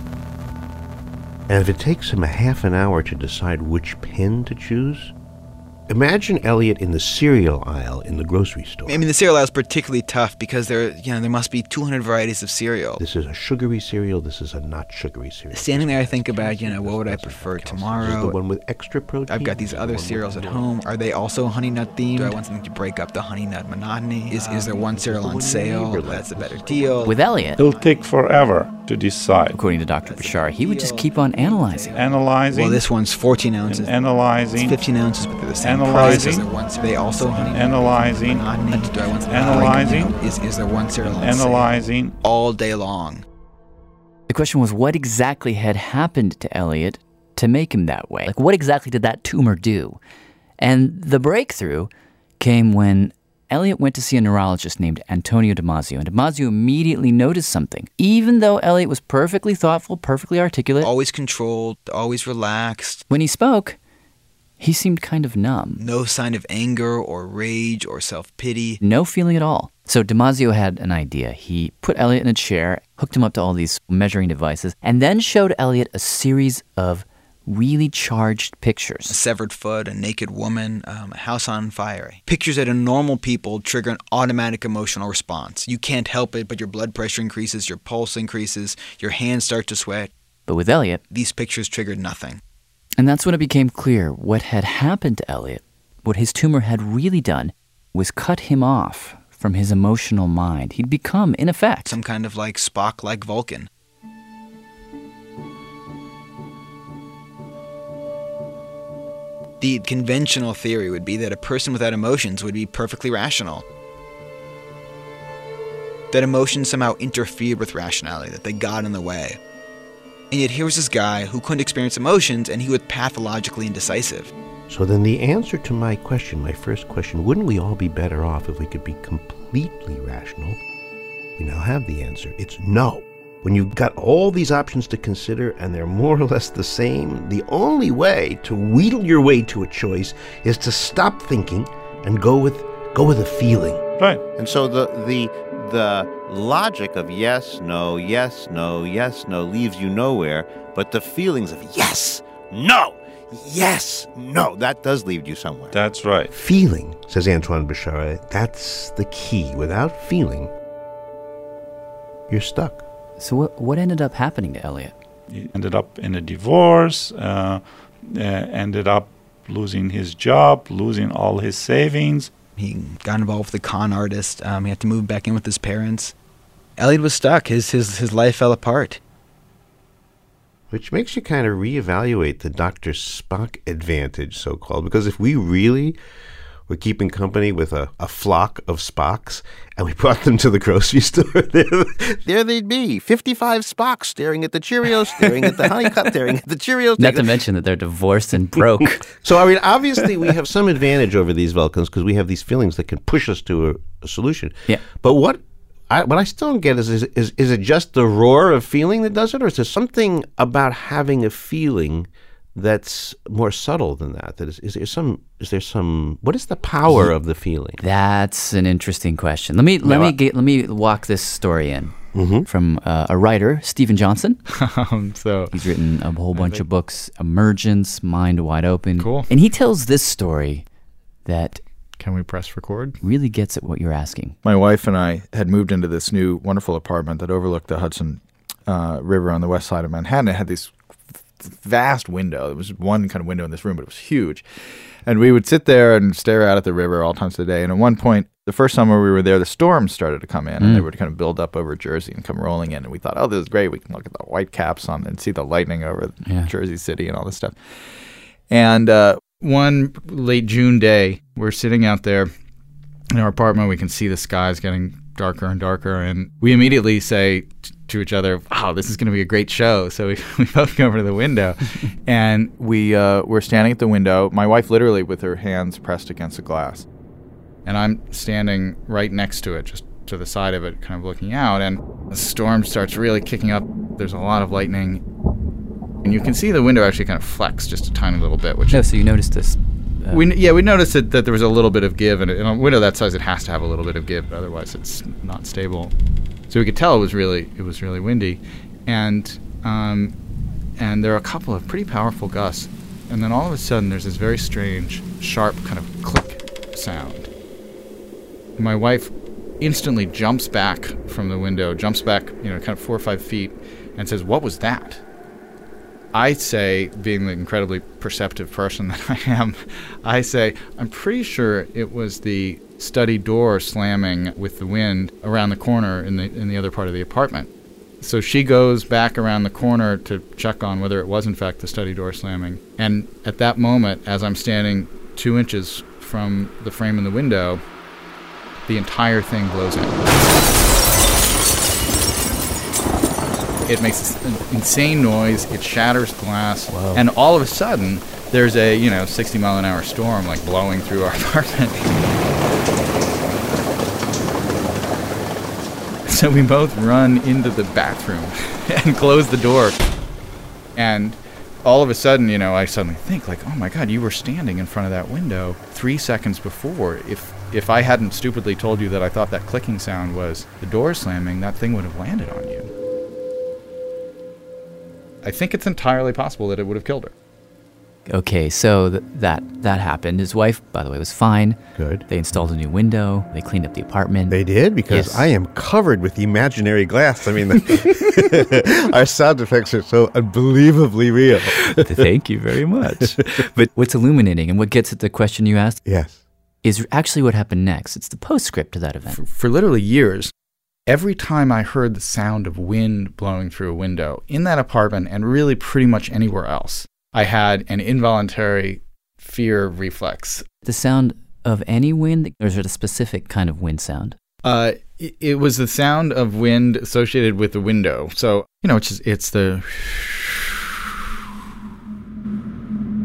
[SPEAKER 2] And if it takes him a half an hour to decide which pen to choose, imagine Elliot in the cereal aisle in the grocery store.
[SPEAKER 8] I mean, the cereal aisle is particularly tough because there, you know, there must be two hundred varieties of cereal.
[SPEAKER 2] This is a sugary cereal. This is a not sugary cereal.
[SPEAKER 8] Standing there, I think about, you know, what would I prefer tomorrow?
[SPEAKER 2] This is the one with extra protein.
[SPEAKER 8] I've got these other cereals at home. Are they also honey nut themed? Do I want something to break up the honey nut monotony? Is is there one cereal on sale that's a better deal?
[SPEAKER 4] With Elliot,
[SPEAKER 18] it'll take forever to decide.
[SPEAKER 4] According to Doctor Bishara, he would just keep on analyzing.
[SPEAKER 18] Analyzing.
[SPEAKER 8] Well, this one's fourteen ounces.
[SPEAKER 18] And analyzing.
[SPEAKER 8] It's fifteen ounces, but they're the same
[SPEAKER 18] analyzing.
[SPEAKER 8] price. Is there one cereal? They also honey nut.
[SPEAKER 18] Analyzing.
[SPEAKER 8] Monotony. Do I want something
[SPEAKER 18] Analyzing.
[SPEAKER 8] to break it? Is is there one cereal on
[SPEAKER 18] Analyzing.
[SPEAKER 8] sale? All day long.
[SPEAKER 4] The question was, what exactly had happened to Elliot to make him that way? Like, what exactly did that tumor do? And the breakthrough came when Elliot went to see a neurologist named Antonio Damasio, and Damasio immediately noticed something. Even though Elliot was perfectly thoughtful, perfectly articulate,
[SPEAKER 8] always controlled, always relaxed.
[SPEAKER 4] When he spoke, he seemed kind of numb.
[SPEAKER 8] No sign of anger or rage or self-pity.
[SPEAKER 4] No feeling at all. So Damasio had an idea. He put Elliot in a chair, hooked him up to all these measuring devices, and then showed Elliot a series of really charged pictures.
[SPEAKER 8] A severed foot, a naked woman, um, a house on fire. Pictures that in normal people trigger an automatic emotional response. You can't help it, but your blood pressure increases, your pulse increases, your hands start to sweat.
[SPEAKER 4] But with Elliot,
[SPEAKER 8] these pictures triggered nothing.
[SPEAKER 4] And that's when it became clear what had happened to Elliot, what his tumor had really done, was cut him off from his emotional mind. He'd become, in effect,
[SPEAKER 8] some kind of like Spock, like Vulcan. The conventional theory would be that a person without emotions would be perfectly rational. That emotions somehow interfered with rationality, that they got in the way. And yet here was this guy who couldn't experience emotions, and he was pathologically indecisive.
[SPEAKER 2] So then the answer to my question, my first question, wouldn't we all be better off if we could be completely rational? We now have the answer. It's no. When you've got all these options to consider and they're more or less the same, the only way to wheedle your way to a choice is to stop thinking and go with go with a feeling.
[SPEAKER 18] Right.
[SPEAKER 5] And so the the the logic of yes, no, yes, no, yes, no leaves you nowhere, but the feelings of yes, no, yes, no, that does lead you somewhere.
[SPEAKER 18] That's right.
[SPEAKER 2] Feeling, says Antoine Bechara, that's the key. Without feeling, you're stuck.
[SPEAKER 4] So what what ended up happening to Elliot?
[SPEAKER 18] He ended up in a divorce, uh, uh, ended up losing his job, losing all his savings.
[SPEAKER 8] He got involved with a con artist. Um, he had to move back in with his parents. Elliot was stuck. His his his life fell apart.
[SPEAKER 2] Which makes you kind of reevaluate the Doctor Spock advantage, so-called, because if we really were keeping company with a, a flock of Spocks and we brought them to the grocery store, there, there they'd be, fifty-five Spocks staring at the Cheerios, staring at the Honey Cut, staring at the Cheerios.
[SPEAKER 4] Not to mention that they're divorced and broke.
[SPEAKER 2] So, I mean, obviously we have some advantage over these Vulcans because we have these feelings that can push us to a, a solution.
[SPEAKER 4] Yeah.
[SPEAKER 2] But what I, what I still don't get is, is, is, is it just the roar of feeling that does it, or is there something about having a feeling that's more subtle than that? That is, is there some? Is there some? What is the power of the feeling?
[SPEAKER 4] That's an interesting question. Let me let
[SPEAKER 2] Yeah.
[SPEAKER 4] me get, let me walk this story in
[SPEAKER 2] Mm-hmm.
[SPEAKER 4] from uh, a writer, Stephen Johnson.
[SPEAKER 6] um, so
[SPEAKER 4] He's written a whole bunch of books: Emergence, Mind Wide Open.
[SPEAKER 6] Cool.
[SPEAKER 4] And he tells this story that
[SPEAKER 6] Can we press record?
[SPEAKER 4] really gets at what you're asking.
[SPEAKER 19] My wife and I had moved into this new wonderful apartment that overlooked the Hudson uh, River on the west side of Manhattan. It had this vast window. There was one kind of window in this room, but it was huge. And we would sit there and stare out at the river all times of the day. And at one point, the first summer we were there, the storms started to come in, and
[SPEAKER 4] Mm.
[SPEAKER 19] they would kind of build up over Jersey and come rolling in. And we thought, oh, this is great. We can look at the white caps on and see the lightning over
[SPEAKER 4] Yeah.
[SPEAKER 19] Jersey City and all this stuff. And uh,
[SPEAKER 6] one late June day, we're sitting out there in our apartment. We can see the skies getting darker and darker, and we immediately say t- to each other, wow, this is going to be a great show. So we, we both go over to the window.
[SPEAKER 19] and we uh, were standing at the window, my wife literally with her hands pressed against the glass.
[SPEAKER 6] And I'm standing right next to it, just to the side of it, kind of looking out. And the storm starts really kicking up. There's a lot of lightning. And you can see the window actually kind of flex just a tiny little bit. Which
[SPEAKER 4] No, so you noticed this. Uh,
[SPEAKER 6] we yeah, we noticed that, that there was a little bit of give. And in a window that size, it has to have a little bit of give. Otherwise, it's not stable. So we could tell it was really it was really windy. And, um, and there are a couple of pretty powerful gusts. And then all of a sudden, there's this very strange, sharp kind of click sound. My wife instantly jumps back from the window, jumps back, you know, kind of four or five feet, and says, "What was that?" I say, being the incredibly perceptive person that I am, I say, "I'm pretty sure it was the study door slamming with the wind around the corner in the in the other part of the apartment." So she goes back around the corner to check on whether it was in fact the study door slamming. And at that moment, as I'm standing two inches from the frame in the window, the entire thing blows in. It makes an insane noise. It shatters glass.
[SPEAKER 4] Wow.
[SPEAKER 6] And all of a sudden, there's a, you know, sixty mile an hour storm like blowing through our apartment. So we both run into the bathroom and close the door. And all of a sudden, you know, I suddenly think like, oh my God, you were standing in front of that window three seconds before. If if I hadn't stupidly told you that I thought that clicking sound was the door slamming, that thing would have landed on you. I think it's entirely possible that it would have killed her.
[SPEAKER 4] Okay, so th- that that happened. His wife, by the way, was fine.
[SPEAKER 2] Good.
[SPEAKER 4] They installed a new window. They cleaned up the apartment.
[SPEAKER 2] They did? Because
[SPEAKER 4] Yes.
[SPEAKER 2] I am covered with imaginary glass. I mean, the our sound effects are so unbelievably real.
[SPEAKER 4] Thank you very much. But what's illuminating and what gets at the question you asked
[SPEAKER 2] Yes.
[SPEAKER 4] is actually what happened next. It's the postscript to that event.
[SPEAKER 6] For, for literally years, every time I heard the sound of wind blowing through a window in that apartment and really pretty much anywhere else, I had an involuntary fear reflex.
[SPEAKER 4] The sound of any wind, or is it a specific kind of wind sound?
[SPEAKER 6] Uh, it, it was the sound of wind associated with the window. So, you know, it's just, it's the...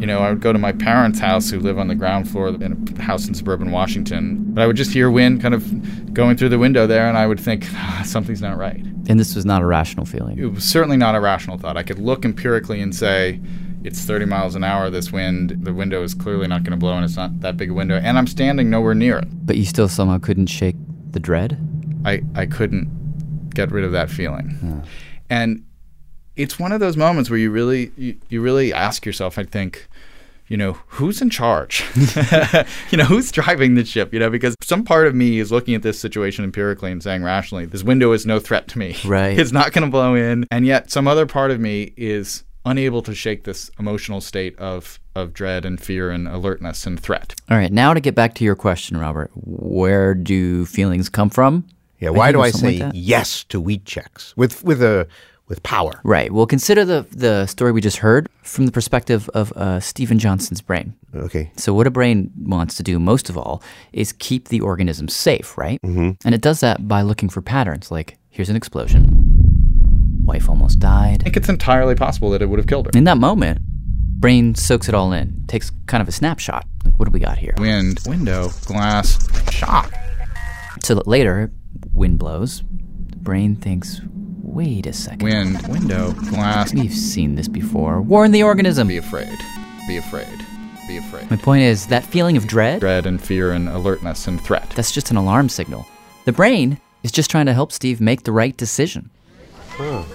[SPEAKER 6] You know, I would go to my parents' house who live on the ground floor in a house in suburban Washington. But I would just hear wind kind of going through the window there, and I would think, ah, something's not right.
[SPEAKER 4] And this was not a rational feeling.
[SPEAKER 6] It was certainly not a rational thought. I could look empirically and say, it's thirty miles an hour, this wind. The window is clearly not going to blow, and it's not that big a window. And I'm standing nowhere near it.
[SPEAKER 4] But you still somehow couldn't shake the dread?
[SPEAKER 6] I, I couldn't get rid of that feeling.
[SPEAKER 4] Hmm.
[SPEAKER 6] And it's one of those moments where you really you, you really ask yourself, I think, you know, who's in charge? You know, who's driving the ship? You know, because some part of me is looking at this situation empirically and saying rationally, this window is no threat to me.
[SPEAKER 4] Right.
[SPEAKER 6] It's not going to blow in. And yet some other part of me is unable to shake this emotional state of of dread and fear and alertness and threat.
[SPEAKER 4] All right, now to get back to your question, Robert. Where do feelings come from?
[SPEAKER 2] Yeah, why do I
[SPEAKER 4] Something
[SPEAKER 2] say
[SPEAKER 4] like that?
[SPEAKER 2] yes to wheat checks with with a with power?
[SPEAKER 4] Right. Well, consider the the story we just heard from the perspective of uh, Stephen Johnson's brain.
[SPEAKER 2] Okay.
[SPEAKER 4] So what a brain wants to do most of all is keep the organism safe, right?
[SPEAKER 2] Mm-hmm.
[SPEAKER 4] And it does that by looking for patterns like, here's an explosion. Wife almost died.
[SPEAKER 6] I think it's entirely possible that it would have killed her.
[SPEAKER 4] In that moment, brain soaks it all in, takes kind of a snapshot. Like, what do we got here?
[SPEAKER 6] Wind, window, glass, shock.
[SPEAKER 4] So that later, wind blows, the brain thinks, wait a second.
[SPEAKER 6] Wind, window, glass.
[SPEAKER 4] We've seen this before. Warn the organism.
[SPEAKER 6] Be afraid. Be afraid. Be afraid.
[SPEAKER 4] My point is, that feeling of dread,
[SPEAKER 6] Dread and fear and alertness and threat.
[SPEAKER 4] that's just an alarm signal. The brain is just trying to help Steve make the right decision.
[SPEAKER 2] Huh.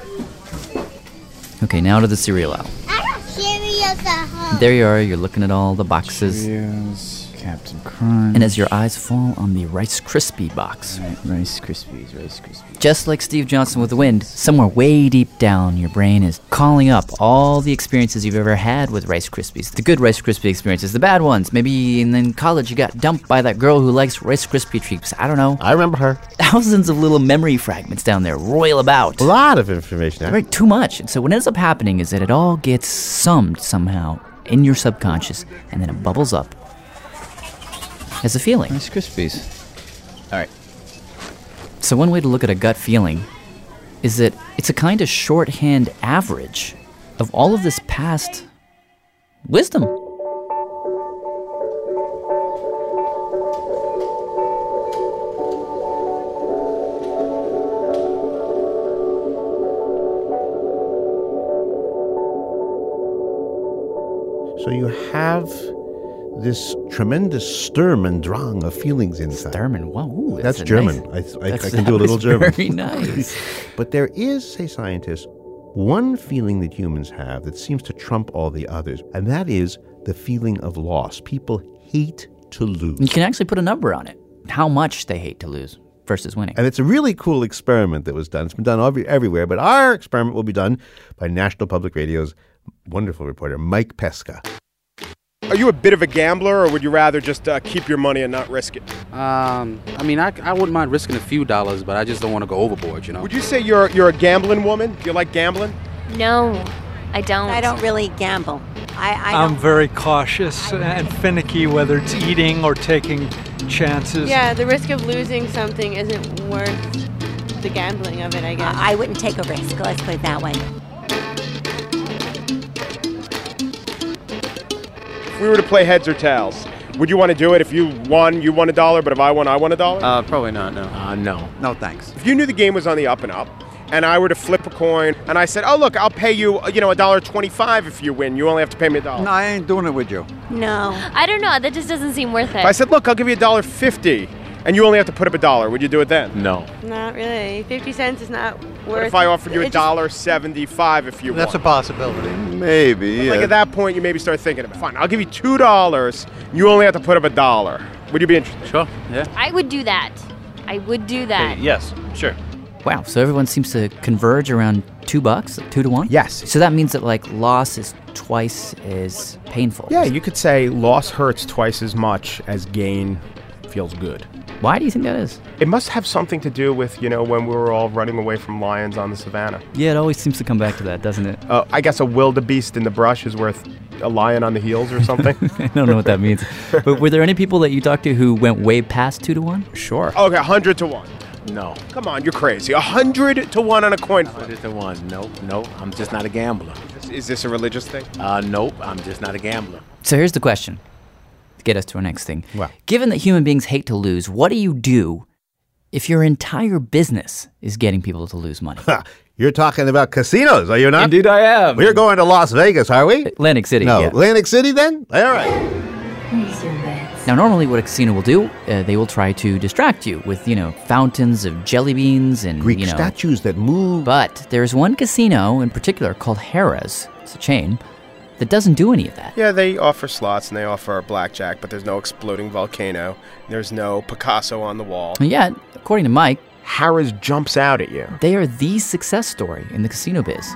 [SPEAKER 4] Okay, now to the cereal aisle.
[SPEAKER 20] Cheerios at home.
[SPEAKER 4] There you are, you're looking at all the boxes.
[SPEAKER 21] Cheerios, Captain Crunch.
[SPEAKER 4] And as your eyes fall on the Rice Krispie box.
[SPEAKER 21] Right, Rice Krispies, Rice Krispies.
[SPEAKER 4] Just like Steve Johnson with the wind, somewhere way deep down, your brain is calling up all the experiences you've ever had with Rice Krispies. The good Rice Krispie experiences, the bad ones. Maybe in then college you got dumped by that girl who likes Rice Krispie treats. I don't know.
[SPEAKER 2] I remember her.
[SPEAKER 4] Thousands of little memory fragments down there roil about.
[SPEAKER 2] A lot of information.
[SPEAKER 4] Right, too much. And so what ends up happening is that it all gets summed somehow in your subconscious, and then it bubbles up as a feeling.
[SPEAKER 21] Rice Krispies. All right.
[SPEAKER 4] So one way to look at a gut feeling is that it's a kind of shorthand average of all of this past wisdom.
[SPEAKER 2] So you have this tremendous Sturm und Drang of feelings inside.
[SPEAKER 4] Sturm und wow, ooh,
[SPEAKER 2] that's,
[SPEAKER 4] that's
[SPEAKER 2] German.
[SPEAKER 4] Nice,
[SPEAKER 2] I, I,
[SPEAKER 4] that's,
[SPEAKER 2] I can do a little German.
[SPEAKER 4] Very nice.
[SPEAKER 2] But there is, say scientists, one feeling that humans have that seems to trump all the others, and that is the feeling of loss. People hate to lose.
[SPEAKER 4] You can actually put a number on it. How much they hate to lose versus winning.
[SPEAKER 2] And it's a really cool experiment that was done. It's been done every, everywhere, but our experiment will be done by National Public Radio's wonderful reporter, Mike Pesca.
[SPEAKER 22] Are you a bit of a gambler, or would you rather just uh, keep your money and not risk it?
[SPEAKER 23] Um, I mean, I, I wouldn't mind risking a few dollars, but I just don't want to go overboard, you know?
[SPEAKER 22] Would you say you're you're a gambling woman? Do you like gambling?
[SPEAKER 24] No, I don't.
[SPEAKER 25] I don't really gamble. I, I
[SPEAKER 26] I'm
[SPEAKER 25] don't.
[SPEAKER 26] very cautious and finicky, whether it's eating or taking chances.
[SPEAKER 27] Yeah, the risk of losing something isn't worth the gambling of it, I guess.
[SPEAKER 25] Uh, I wouldn't take a risk, let's put it that way.
[SPEAKER 22] If we were to play heads or tails, would you want to do it? If you won, you won a dollar, but if I won, I won a dollar?
[SPEAKER 23] Uh, probably not, no.
[SPEAKER 22] Uh, no.
[SPEAKER 23] No, thanks.
[SPEAKER 22] If you knew the game was on the up and up, and I were to flip a coin, and I said, oh, look, I'll pay you, you know, a dollar twenty-five if you win. You only have to pay me a dollar.
[SPEAKER 23] No, I ain't doing it with you.
[SPEAKER 25] No.
[SPEAKER 24] I don't know. That just doesn't seem worth it.
[SPEAKER 22] If I said, look, I'll give you a dollar fifty, and you only have to put up a dollar, would you do it then?
[SPEAKER 23] No.
[SPEAKER 27] Not really. fifty cents is not worth
[SPEAKER 22] What if I offered you a
[SPEAKER 27] it just-
[SPEAKER 22] dollar seventy-five if you
[SPEAKER 23] That's
[SPEAKER 22] won?
[SPEAKER 23] a possibility.
[SPEAKER 22] Maybe, Like at that point, you maybe start thinking about it. Fine, I'll give you two dollars. You only have to put up a dollar. Would you be interested?
[SPEAKER 23] Sure, yeah.
[SPEAKER 24] I would do that. I would do that.
[SPEAKER 23] Yes, sure.
[SPEAKER 4] Wow, so everyone seems to converge around two bucks, two to one?
[SPEAKER 28] Yes.
[SPEAKER 4] So that means that, like, loss is twice as painful.
[SPEAKER 28] Yeah, you could say loss hurts twice as much as gain feels good.
[SPEAKER 4] Why do you think that is?
[SPEAKER 28] It must have something to do with, you know, when we were all running away from lions on the savannah.
[SPEAKER 4] Yeah, it always seems to come back to that, doesn't it?
[SPEAKER 28] Uh, I guess a wildebeest in the brush is worth a lion on the heels or something.
[SPEAKER 4] I don't know what that means. But were there any people that you talked to who went way past two to one?
[SPEAKER 28] Sure.
[SPEAKER 22] Okay, a hundred to one.
[SPEAKER 29] No.
[SPEAKER 22] Come on, you're crazy. A hundred to one on a coin flip.
[SPEAKER 29] Hundred to one. No, no. I'm just not a gambler.
[SPEAKER 22] is this a religious thing?
[SPEAKER 1] Uh, nope, I'm just not a gambler.
[SPEAKER 4] So here's the question to get us to our next thing.
[SPEAKER 22] Well.
[SPEAKER 4] Given that human beings hate to lose, what do you do if your entire business is getting people to lose money?
[SPEAKER 2] You're talking about casinos, are you not?
[SPEAKER 4] Indeed I am.
[SPEAKER 2] We're going to Las Vegas, are we?
[SPEAKER 4] Atlantic City,
[SPEAKER 2] No,
[SPEAKER 4] yeah.
[SPEAKER 2] Atlantic City then? All right.
[SPEAKER 4] Now, normally what a casino will do, uh, they will try to distract you with, you know, fountains of jelly beans and,
[SPEAKER 2] Greek
[SPEAKER 4] you know.
[SPEAKER 2] statues that move.
[SPEAKER 4] But there's one casino in particular called Harrah's, it's a chain, that doesn't do any of that.
[SPEAKER 22] Yeah, they offer slots and they offer blackjack, but there's no exploding volcano. There's no Picasso on the wall.
[SPEAKER 4] And yet, according to Mike,
[SPEAKER 22] Harrah's jumps out at you.
[SPEAKER 4] they are the success story in the casino biz.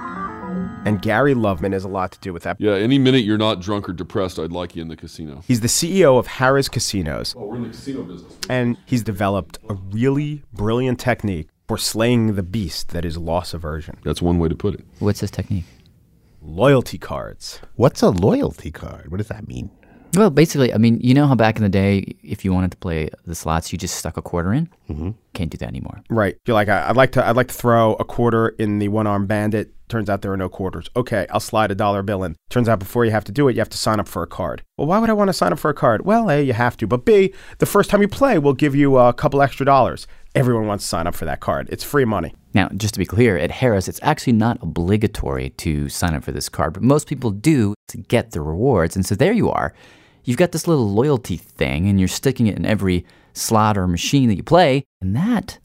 [SPEAKER 22] And Gary Loveman has a lot to do with that.
[SPEAKER 3] Yeah, any minute you're not drunk or depressed, I'd like you in the casino.
[SPEAKER 22] He's the C E O of Harrah's Casinos.
[SPEAKER 3] Oh, we're in the casino business.
[SPEAKER 22] And he's developed a really brilliant technique for slaying the beast that is loss aversion.
[SPEAKER 3] That's one way to put it.
[SPEAKER 4] What's this technique?
[SPEAKER 22] Loyalty cards.
[SPEAKER 2] What's a loyalty card? What does that mean?
[SPEAKER 4] Well, basically, I mean, you know how back in the day, if you wanted to play the slots, you just stuck a quarter in?
[SPEAKER 2] Mm-hmm.
[SPEAKER 4] Can't do that anymore.
[SPEAKER 22] Right. You're like, I- I'd like to I'd like to throw a quarter in the one-armed bandit. Turns out there are no quarters. Okay, I'll slide a dollar bill in. Turns out before you have to do it, you have to sign up for a card. Well, why would I want to sign up for a card? Well, A, you have to. But B, the first time you play, we'll give you a couple extra dollars. Everyone wants to sign up for that card. It's free money.
[SPEAKER 4] Now, just to be clear, at Harrah's, it's actually not obligatory to sign up for this card, but most people do to get the rewards. And so there you are. You've got this little loyalty thing, and you're sticking it in every slot or machine that you play, and that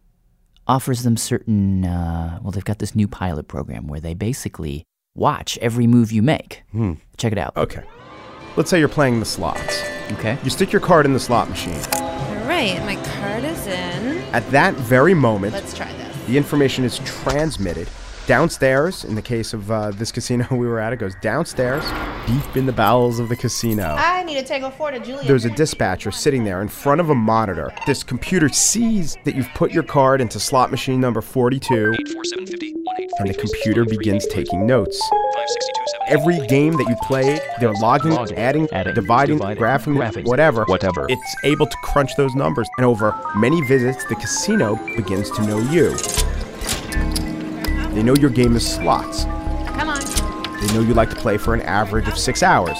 [SPEAKER 4] offers them certain, uh, well, they've got this new pilot program where they basically watch every move you make.
[SPEAKER 22] Hmm.
[SPEAKER 4] Check it out.
[SPEAKER 22] Okay. Let's say you're playing the slots.
[SPEAKER 4] Okay.
[SPEAKER 22] You stick your card in the slot machine.
[SPEAKER 7] All right, my card is in.
[SPEAKER 22] At that very moment,
[SPEAKER 7] Let's try this.
[SPEAKER 22] the information is transmitted downstairs. In the case of uh, this casino we were at, it goes downstairs, deep in the bowels of the casino.
[SPEAKER 7] I need to take a four to Julia.
[SPEAKER 22] There's a dispatcher sitting there in front of a monitor. This computer sees that you've put your card into slot machine number forty-two, and the computer begins taking notes. Every game that you play, they're logging, adding, dividing, graphing, whatever.
[SPEAKER 9] Whatever.
[SPEAKER 22] It's able to crunch those numbers. And over many visits, the casino begins to know you. They know your game is slots.
[SPEAKER 7] Come on.
[SPEAKER 22] They know you like to play for an average of six hours.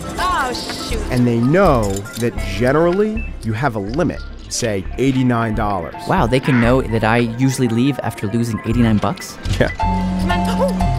[SPEAKER 7] Oh, shoot.
[SPEAKER 22] And they know that generally you have a limit, say eighty-nine dollars.
[SPEAKER 4] Wow, they can know that I usually leave after losing eighty-nine bucks?
[SPEAKER 22] Yeah.
[SPEAKER 7] Come on. Oh.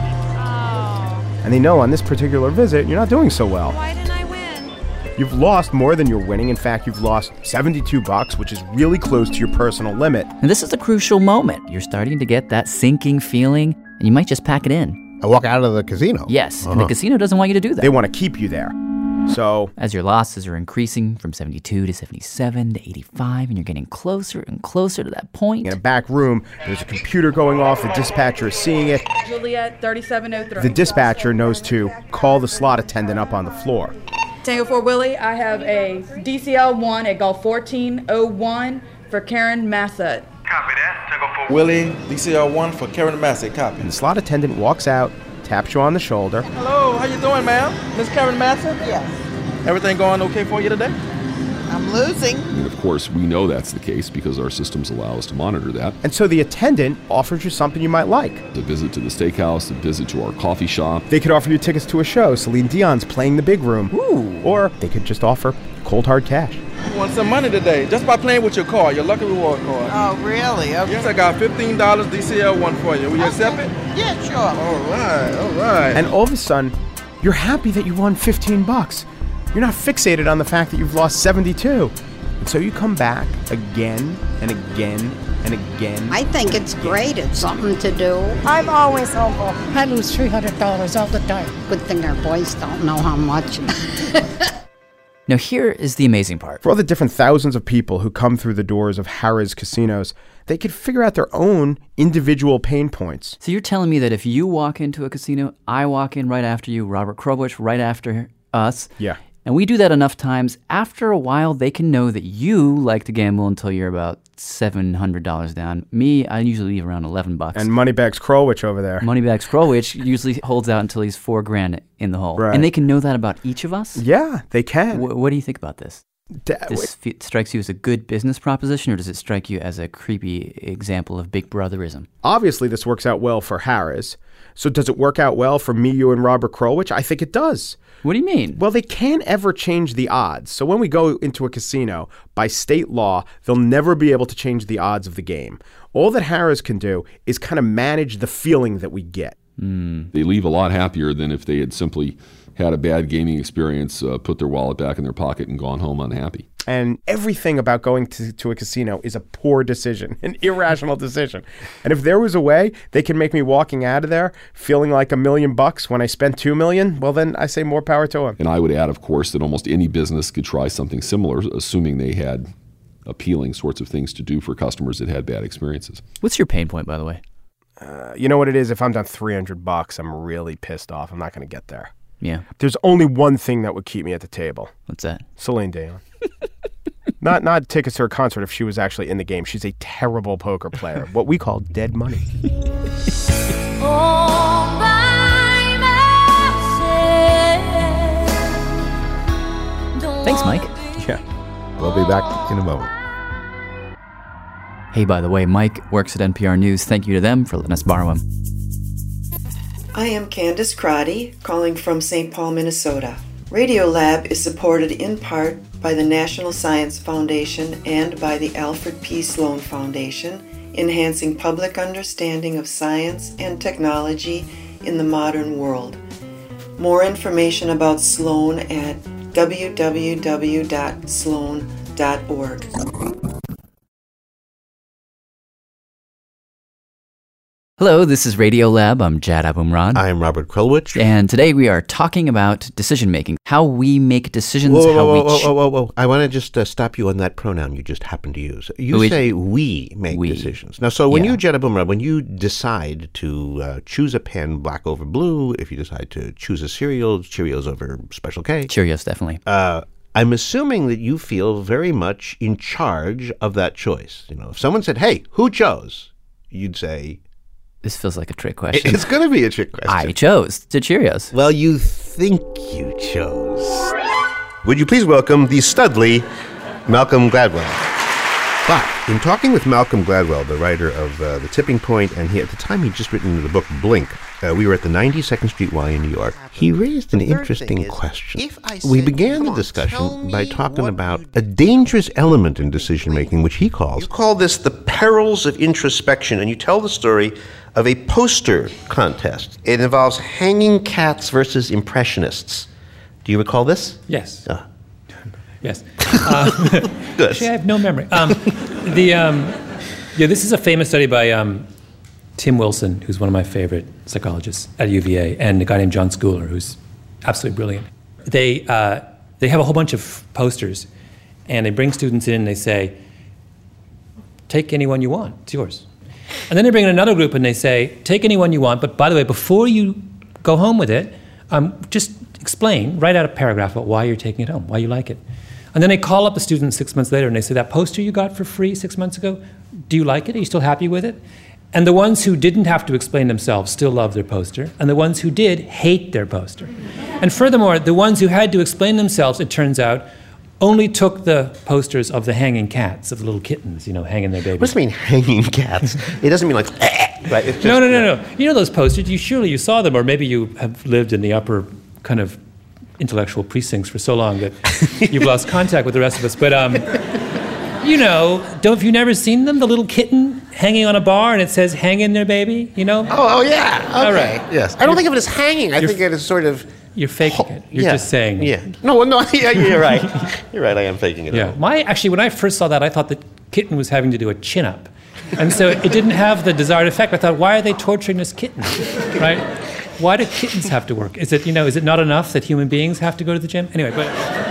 [SPEAKER 22] And they know on this particular visit, you're not doing so well.
[SPEAKER 7] Why didn't I win?
[SPEAKER 22] You've lost more than you're winning. In fact, you've lost seventy-two bucks, which is really close to your personal limit.
[SPEAKER 4] And this is a crucial moment. You're starting to get that sinking feeling, and you might just pack it in.
[SPEAKER 2] I walk out of the casino.
[SPEAKER 4] Yes,
[SPEAKER 22] Uh-huh.
[SPEAKER 4] and the casino doesn't want you to do that.
[SPEAKER 22] They want to keep you there. So,
[SPEAKER 4] as your losses are increasing from seventy-two to seventy-seven to eighty-five, and you're getting closer and closer to that point.
[SPEAKER 22] in a back room, there's a computer going off. The dispatcher is seeing it.
[SPEAKER 10] Juliet, thirty-seven oh three.
[SPEAKER 22] The dispatcher knows to call the slot attendant up on the floor.
[SPEAKER 10] Tango for Willie, I have a D C L one at golf fourteen oh one for Karen Massett.
[SPEAKER 11] Copy that. Tango for Willie, D C L one for Karen Massett. Copy.
[SPEAKER 22] And the slot attendant walks out, taps you on the shoulder.
[SPEAKER 11] Hello, how you doing, ma'am? Miss Karen Massett?
[SPEAKER 12] Yes.
[SPEAKER 11] Everything going okay for you today?
[SPEAKER 12] I'm losing.
[SPEAKER 3] And of course, we know that's the case because our systems allow us to monitor that.
[SPEAKER 22] And so the attendant offers you something you might like.
[SPEAKER 3] A visit to the steakhouse, a visit to our coffee shop.
[SPEAKER 22] They could offer you tickets to a show. Celine Dion's playing the big room. Ooh. Or they could just offer cold hard cash.
[SPEAKER 11] You want some money today just by playing with your card, your Lucky Reward card.
[SPEAKER 12] Oh, really? Okay.
[SPEAKER 11] Yes, I got fifteen dollars D C L one for you. Will you
[SPEAKER 12] Okay.
[SPEAKER 11] accept it?
[SPEAKER 12] Yeah, sure.
[SPEAKER 11] All right, all right.
[SPEAKER 22] And all of a sudden, you're happy that you won fifteen bucks. You're not fixated on the fact that you've lost seventy-two. And so you come back again and again and again.
[SPEAKER 12] I think it's great. It's something to do.
[SPEAKER 13] I'm always humble. I lose three hundred dollars all the time.
[SPEAKER 12] Good thing our boys don't know how much.
[SPEAKER 4] Now, here is the amazing part.
[SPEAKER 22] For all the different thousands of people who come through the doors of Harrah's Casinos, they could figure out their own individual pain points.
[SPEAKER 4] So you're telling me that if you walk into a casino, I walk in right after you, Robert Krobich right after us.
[SPEAKER 22] Yeah.
[SPEAKER 4] And we do that enough times, after a while, they can know that you like to gamble until you're about seven hundred dollars down. Me, I usually leave around eleven bucks.
[SPEAKER 22] And Moneybags Krolwich over there.
[SPEAKER 4] Moneybags Krolwich usually holds out until he's four grand in the hole.
[SPEAKER 22] Right.
[SPEAKER 4] And they can know that about each of us?
[SPEAKER 22] Yeah, they can.
[SPEAKER 4] W- what do you think about this? This f- strikes you as a good business proposition, or does it strike you as a creepy example of Big Brotherism?
[SPEAKER 22] Obviously, this works out well for Harrah's. So does it work out well for me, you, and Robert Krulwich? I think it does.
[SPEAKER 4] What do you mean?
[SPEAKER 22] Well, they can't ever change the odds. So when we go into a casino, by state law, they'll never be able to change the odds of the game. All that Harrah's can do is kind of manage the feeling that we get.
[SPEAKER 4] Mm.
[SPEAKER 3] They leave a lot happier than if they had simply had a bad gaming experience, uh, put their wallet back in their pocket, and gone home unhappy.
[SPEAKER 22] And everything about going to, to a casino is a poor decision, an irrational decision. And if there was a way they can make me walking out of there feeling like a million bucks when I spent two million, well, then I say more power to them.
[SPEAKER 3] And I would add, of course, that almost any business could try something similar, assuming they had appealing sorts of things to do for customers that had bad experiences.
[SPEAKER 4] What's your pain point, by the way?
[SPEAKER 22] Uh, you know what it is? If I'm down three hundred bucks, I'm really pissed off. I'm not going to get there.
[SPEAKER 4] Yeah.
[SPEAKER 22] There's only one thing that would keep me at the table.
[SPEAKER 4] What's that?
[SPEAKER 22] Celine Dion. not not tickets to her concert if she was actually in the game. She's a terrible poker player. What we call dead money.
[SPEAKER 4] Thanks, Mike.
[SPEAKER 2] Yeah. We'll be back in a moment.
[SPEAKER 4] Hey, by the way, Mike works at N P R News. Thank you to them for letting us borrow him.
[SPEAKER 5] I am Candace Crotty, calling from Saint Paul, Minnesota. Radiolab is supported in part by the National Science Foundation and by the Alfred P. Sloan Foundation, enhancing public understanding of science and technology in the modern world. More information about Sloan at w w w dot sloan dot org.
[SPEAKER 4] Hello, this is Radiolab. I'm Jad Abumrad.
[SPEAKER 2] I'm Robert Krulwich.
[SPEAKER 4] And today we are talking about decision making, how we make decisions,
[SPEAKER 2] Whoa, whoa,
[SPEAKER 4] how
[SPEAKER 2] whoa,
[SPEAKER 4] we...
[SPEAKER 2] whoa,
[SPEAKER 4] ch-
[SPEAKER 2] whoa, whoa, whoa. I want to just uh, stop you on that pronoun you just happened to use. You
[SPEAKER 4] We-
[SPEAKER 2] say we make
[SPEAKER 4] we.
[SPEAKER 2] decisions. Now, so when
[SPEAKER 4] Yeah.
[SPEAKER 2] you, Jed Abumrad, when you decide to uh, choose a pen, black over blue, if you decide to choose a cereal, Cheerios over Special K.
[SPEAKER 4] Cheerios, definitely.
[SPEAKER 2] Uh, I'm assuming that you feel very much in charge of that choice. You know, if someone said, hey, who chose? You'd say...
[SPEAKER 4] This feels like a trick question.
[SPEAKER 2] It's going to be a trick question.
[SPEAKER 4] I chose to Cheerios.
[SPEAKER 2] Well, you think you chose. Would you please welcome the studly Malcolm Gladwell? But in talking with Malcolm Gladwell, the writer of uh, The Tipping Point, and he, at the time he'd just written the book Blink, uh, we were at the ninety-second Street Y in New York. He raised an interesting question. We began the discussion by talking about a dangerous element in decision-making, which he calls... You call this the perils of introspection, and you tell the story of a poster contest. It involves hanging cats versus impressionists. Do you recall this?
[SPEAKER 8] Yes.
[SPEAKER 2] Uh,
[SPEAKER 8] Yes. Uh,
[SPEAKER 2] Good.
[SPEAKER 8] Actually, I have no memory. Um, the um, yeah, this is a famous study by um, Tim Wilson, who's one of my favorite psychologists at U V A, and a guy named John Schooler, who's absolutely brilliant. They uh, they have a whole bunch of posters, and they bring students in and they say, "Take anyone you want. It's yours." And then they bring in another group and they say, "Take anyone you want, but by the way, before you go home with it, um, just explain, write out a paragraph about why you're taking it home, why you like it." And then they call up the student six months later and they say, "That poster you got for free six months ago, do you like it? Are you still happy with it?" And the ones who didn't have to explain themselves still love their poster, and the ones who did hate their poster. And furthermore, the ones who had to explain themselves, it turns out, only took the posters of the hanging cats, of the little kittens, you know, hanging their babies.
[SPEAKER 2] What does it mean, hanging cats? It doesn't mean like, right? It's just,
[SPEAKER 8] no, no, no, no. You know those posters, you surely you saw them, or maybe you have lived in the upper kind of intellectual precincts for so long that you've lost contact with the rest of us. But, um, you know, don't have you never seen them? The little kitten hanging on a bar and it says, "Hang in there, baby," you know?
[SPEAKER 2] Oh, oh yeah. Okay.
[SPEAKER 8] All right.
[SPEAKER 2] Yes. I don't think of it as hanging. I
[SPEAKER 8] You're-
[SPEAKER 2] think it is sort of...
[SPEAKER 8] You're faking it. You're
[SPEAKER 2] yeah.
[SPEAKER 8] just saying it.
[SPEAKER 2] Yeah. No, no, yeah, you're right. You're right, I am faking it.
[SPEAKER 8] Yeah. My, actually, when I first saw that, I thought the kitten was having to do a chin-up. And so it didn't have the desired effect. I thought, why are they torturing this kitten, right? Why do kittens have to work? Is it, you know, is it not enough that human beings have to go to the gym? Anyway, but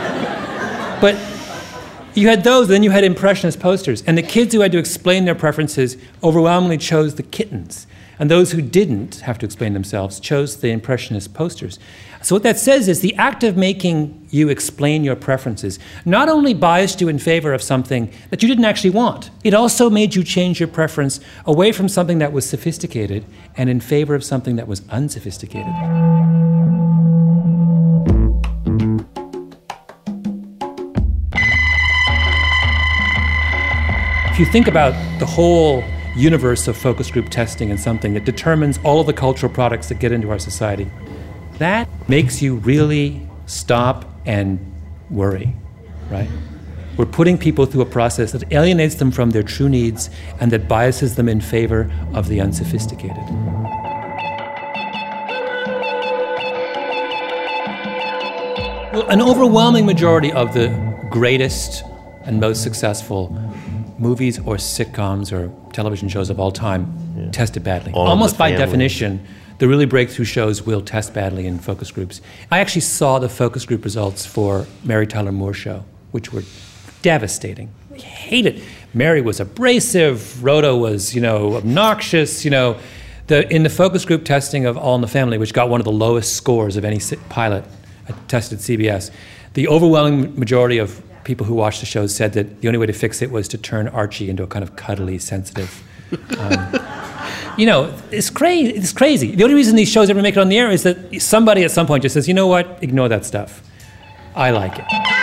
[SPEAKER 8] but you had those, then you had impressionist posters. And the kids who had to explain their preferences overwhelmingly chose the kittens. And those who didn't have to explain themselves chose the impressionist posters. So what that says is the act of making you explain your preferences not only biased you in favor of something that you didn't actually want, it also made you change your preference away from something that was sophisticated and in favor of something that was unsophisticated. If you think about the whole universe of focus group testing and something that determines all of the cultural products that get into our society, that makes you really stop and worry, right? We're putting people through a process that alienates them from their true needs and that biases them in favor of the unsophisticated. Well, an overwhelming majority of the greatest and most successful movies or sitcoms or television shows of all time yeah. tested badly.
[SPEAKER 2] All
[SPEAKER 8] Almost by
[SPEAKER 2] family.
[SPEAKER 8] definition, the really breakthrough shows will test badly in focus groups. I actually saw the focus group results for Mary Tyler Moore Show, which were devastating. I hate it. Mary was abrasive. Rhoda was, you know, obnoxious. You know, the in the focus group testing of All in the Family, which got one of the lowest scores of any pilot tested at C B S, the overwhelming majority of people who watched the shows said that the only way to fix it was to turn Archie into a kind of cuddly, sensitive. Um, you know, it's crazy. It's crazy. The only reason these shows ever make it on the air is that somebody at some point just says, "You know what? Ignore that stuff. I like it."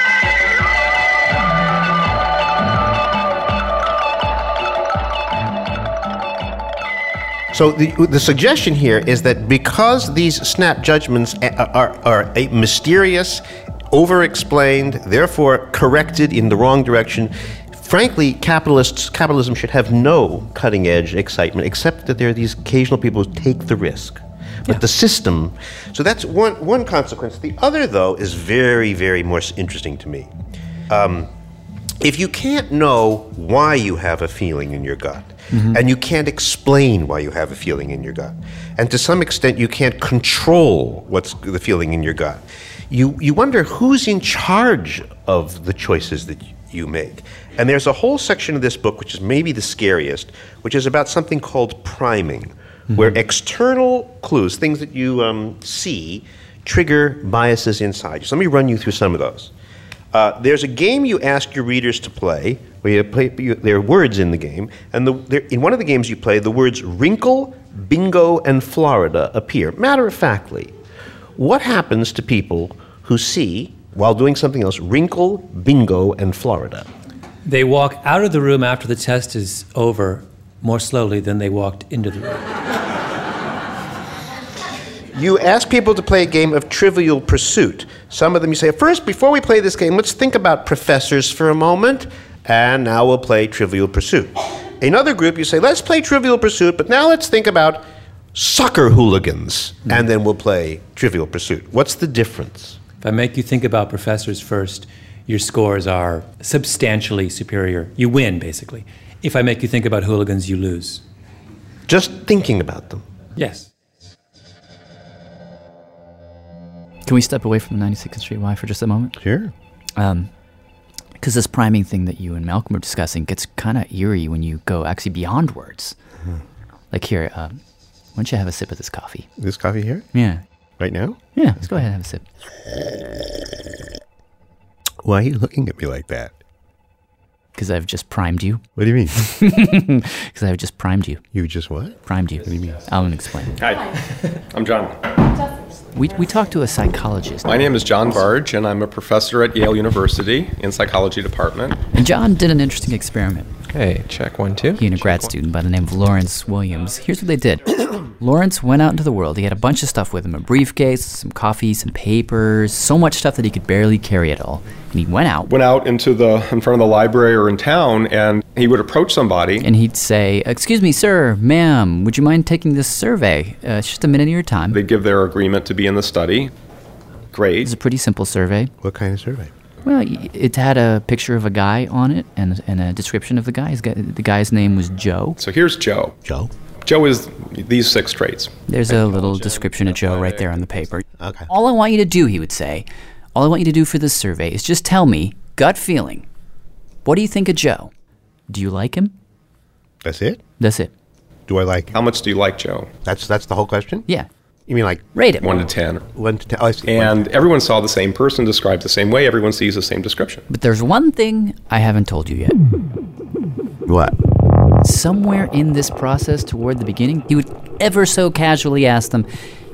[SPEAKER 2] So the, the suggestion here is that because these snap judgments are, are a mysterious, over-explained, therefore corrected in the wrong direction, frankly, capitalists, capitalism should have no cutting-edge excitement, except that there are these occasional people who take the risk. But yeah. the system, so that's one, one consequence. The other, though, is very, very more interesting to me. Um, if you can't know why you have a feeling in your gut, mm-hmm. and you can't explain why you have a feeling in your gut, and to some extent you can't control what's the feeling in your gut, you, you wonder who's in charge of the choices that you make. And there's a whole section of this book, which is maybe the scariest, which is about something called priming, mm-hmm. where external clues, things that you um, see, trigger biases inside you. So let me run you through some of those. Uh, there's a game you ask your readers to play, where you play, you, there are words in the game, and the, there, in one of the games you play, the words wrinkle, bingo, and Florida appear, matter-of-factly. What happens to people who see, while doing something else, wrinkle, bingo, and Florida?
[SPEAKER 8] They walk out of the room after the test is over more slowly than they walked into the room.
[SPEAKER 2] You ask people to play a game of Trivial Pursuit. Some of them you say, first, before we play this game, let's think about professors for a moment, and now we'll play Trivial Pursuit. Another group, you say, let's play Trivial Pursuit, but now let's think about soccer hooligans, mm-hmm. and then we'll play Trivial Pursuit. What's the difference?
[SPEAKER 8] If I make you think about professors first, your scores are substantially superior. You win, basically. If I make you think about hooligans, you lose.
[SPEAKER 2] Just thinking about them?
[SPEAKER 8] Yes.
[SPEAKER 4] Can we step away from the ninety-second Street Y for just a moment?
[SPEAKER 2] Sure.
[SPEAKER 4] Um, because this priming thing that you and Malcolm were discussing gets kind of eerie when you go actually beyond words. Mm-hmm. Like here, uh, why don't you have a sip of this coffee?
[SPEAKER 2] This coffee here?
[SPEAKER 4] Yeah.
[SPEAKER 2] Right now?
[SPEAKER 4] Yeah, let's go ahead and have a sip.
[SPEAKER 2] Why are you looking at me like that?
[SPEAKER 4] Because I've just primed you.
[SPEAKER 2] What do you mean?
[SPEAKER 4] Because I've just primed you.
[SPEAKER 2] You just what?
[SPEAKER 4] Primed you.
[SPEAKER 2] What do you mean?
[SPEAKER 4] I'll explain.
[SPEAKER 6] Hi, I'm John.
[SPEAKER 4] We we talked to a psychologist.
[SPEAKER 6] My name is John Barge, and I'm a professor at Yale University in psychology department.
[SPEAKER 4] And John did an interesting experiment.
[SPEAKER 9] Okay, check one, two.
[SPEAKER 4] He and a grad student by the name of Lawrence Williams. Here's what they did. Lawrence went out into the world. He had a bunch of stuff with him, a briefcase, some coffee, some papers, so much stuff that he could barely carry it all. And he went out.
[SPEAKER 6] Went out into the in front of the library or in town, and he would approach somebody.
[SPEAKER 4] And he'd say, excuse me, sir, ma'am, would you mind taking this survey? Uh, it's just a minute of your time.
[SPEAKER 6] They'd give their agreement to be in the study. Great.
[SPEAKER 4] It's a pretty simple survey.
[SPEAKER 2] What kind of survey?
[SPEAKER 4] Well, it had a picture of a guy on it and, and a description of the guy. The guy's name was Joe.
[SPEAKER 6] So here's Joe.
[SPEAKER 2] Joe?
[SPEAKER 6] Joe is these six traits.
[SPEAKER 4] There's a little description of Joe right there on the paper.
[SPEAKER 2] Okay.
[SPEAKER 4] All I want you to do, he would say, all I want you to do for this survey is just tell me, gut feeling, what do you think of Joe? Do you like him?
[SPEAKER 2] That's it?
[SPEAKER 4] That's it.
[SPEAKER 2] Do I like him?
[SPEAKER 6] How much do you like Joe?
[SPEAKER 2] That's that's the whole question?
[SPEAKER 4] Yeah.
[SPEAKER 2] You mean like...
[SPEAKER 4] Rate him.
[SPEAKER 6] One to ten.
[SPEAKER 2] One to ten. Oh, I see.
[SPEAKER 6] And everyone saw the same person described the same way. Everyone sees the same description.
[SPEAKER 4] But there's one thing I haven't told you yet.
[SPEAKER 2] What?
[SPEAKER 4] Somewhere in this process toward the beginning, he would ever so casually ask them,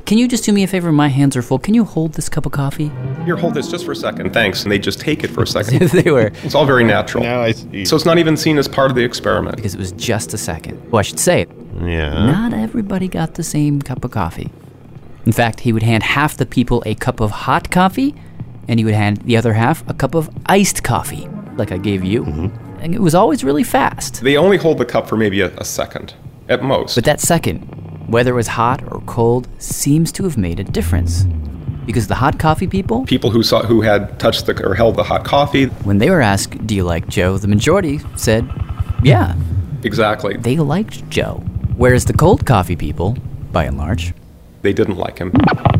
[SPEAKER 4] can you just do me a favor? My hands are full. Can you hold this cup of coffee?
[SPEAKER 6] Here, hold this just for a second. Thanks. And they just take it for a second.
[SPEAKER 4] They were.
[SPEAKER 6] It's all very natural.
[SPEAKER 2] Now I see.
[SPEAKER 6] So it's not even seen as part of the experiment.
[SPEAKER 4] Because it was just a second. Well, I should say it.
[SPEAKER 2] Yeah.
[SPEAKER 4] Not everybody got the same cup of coffee. In fact, he would hand half the people a cup of hot coffee, and he would hand the other half a cup of iced coffee, like I gave you. Mm-hmm. And it was always really fast.
[SPEAKER 6] They only hold the cup for maybe a, a second, at most.
[SPEAKER 4] But that second, whether it was hot or cold, seems to have made a difference. Because the hot coffee people...
[SPEAKER 6] People who saw who had touched the or held the hot coffee...
[SPEAKER 4] When they were asked, do you like Joe? The majority said, yeah.
[SPEAKER 6] Exactly.
[SPEAKER 4] They liked Joe. Whereas the cold coffee people, by and large...
[SPEAKER 6] They didn't like him.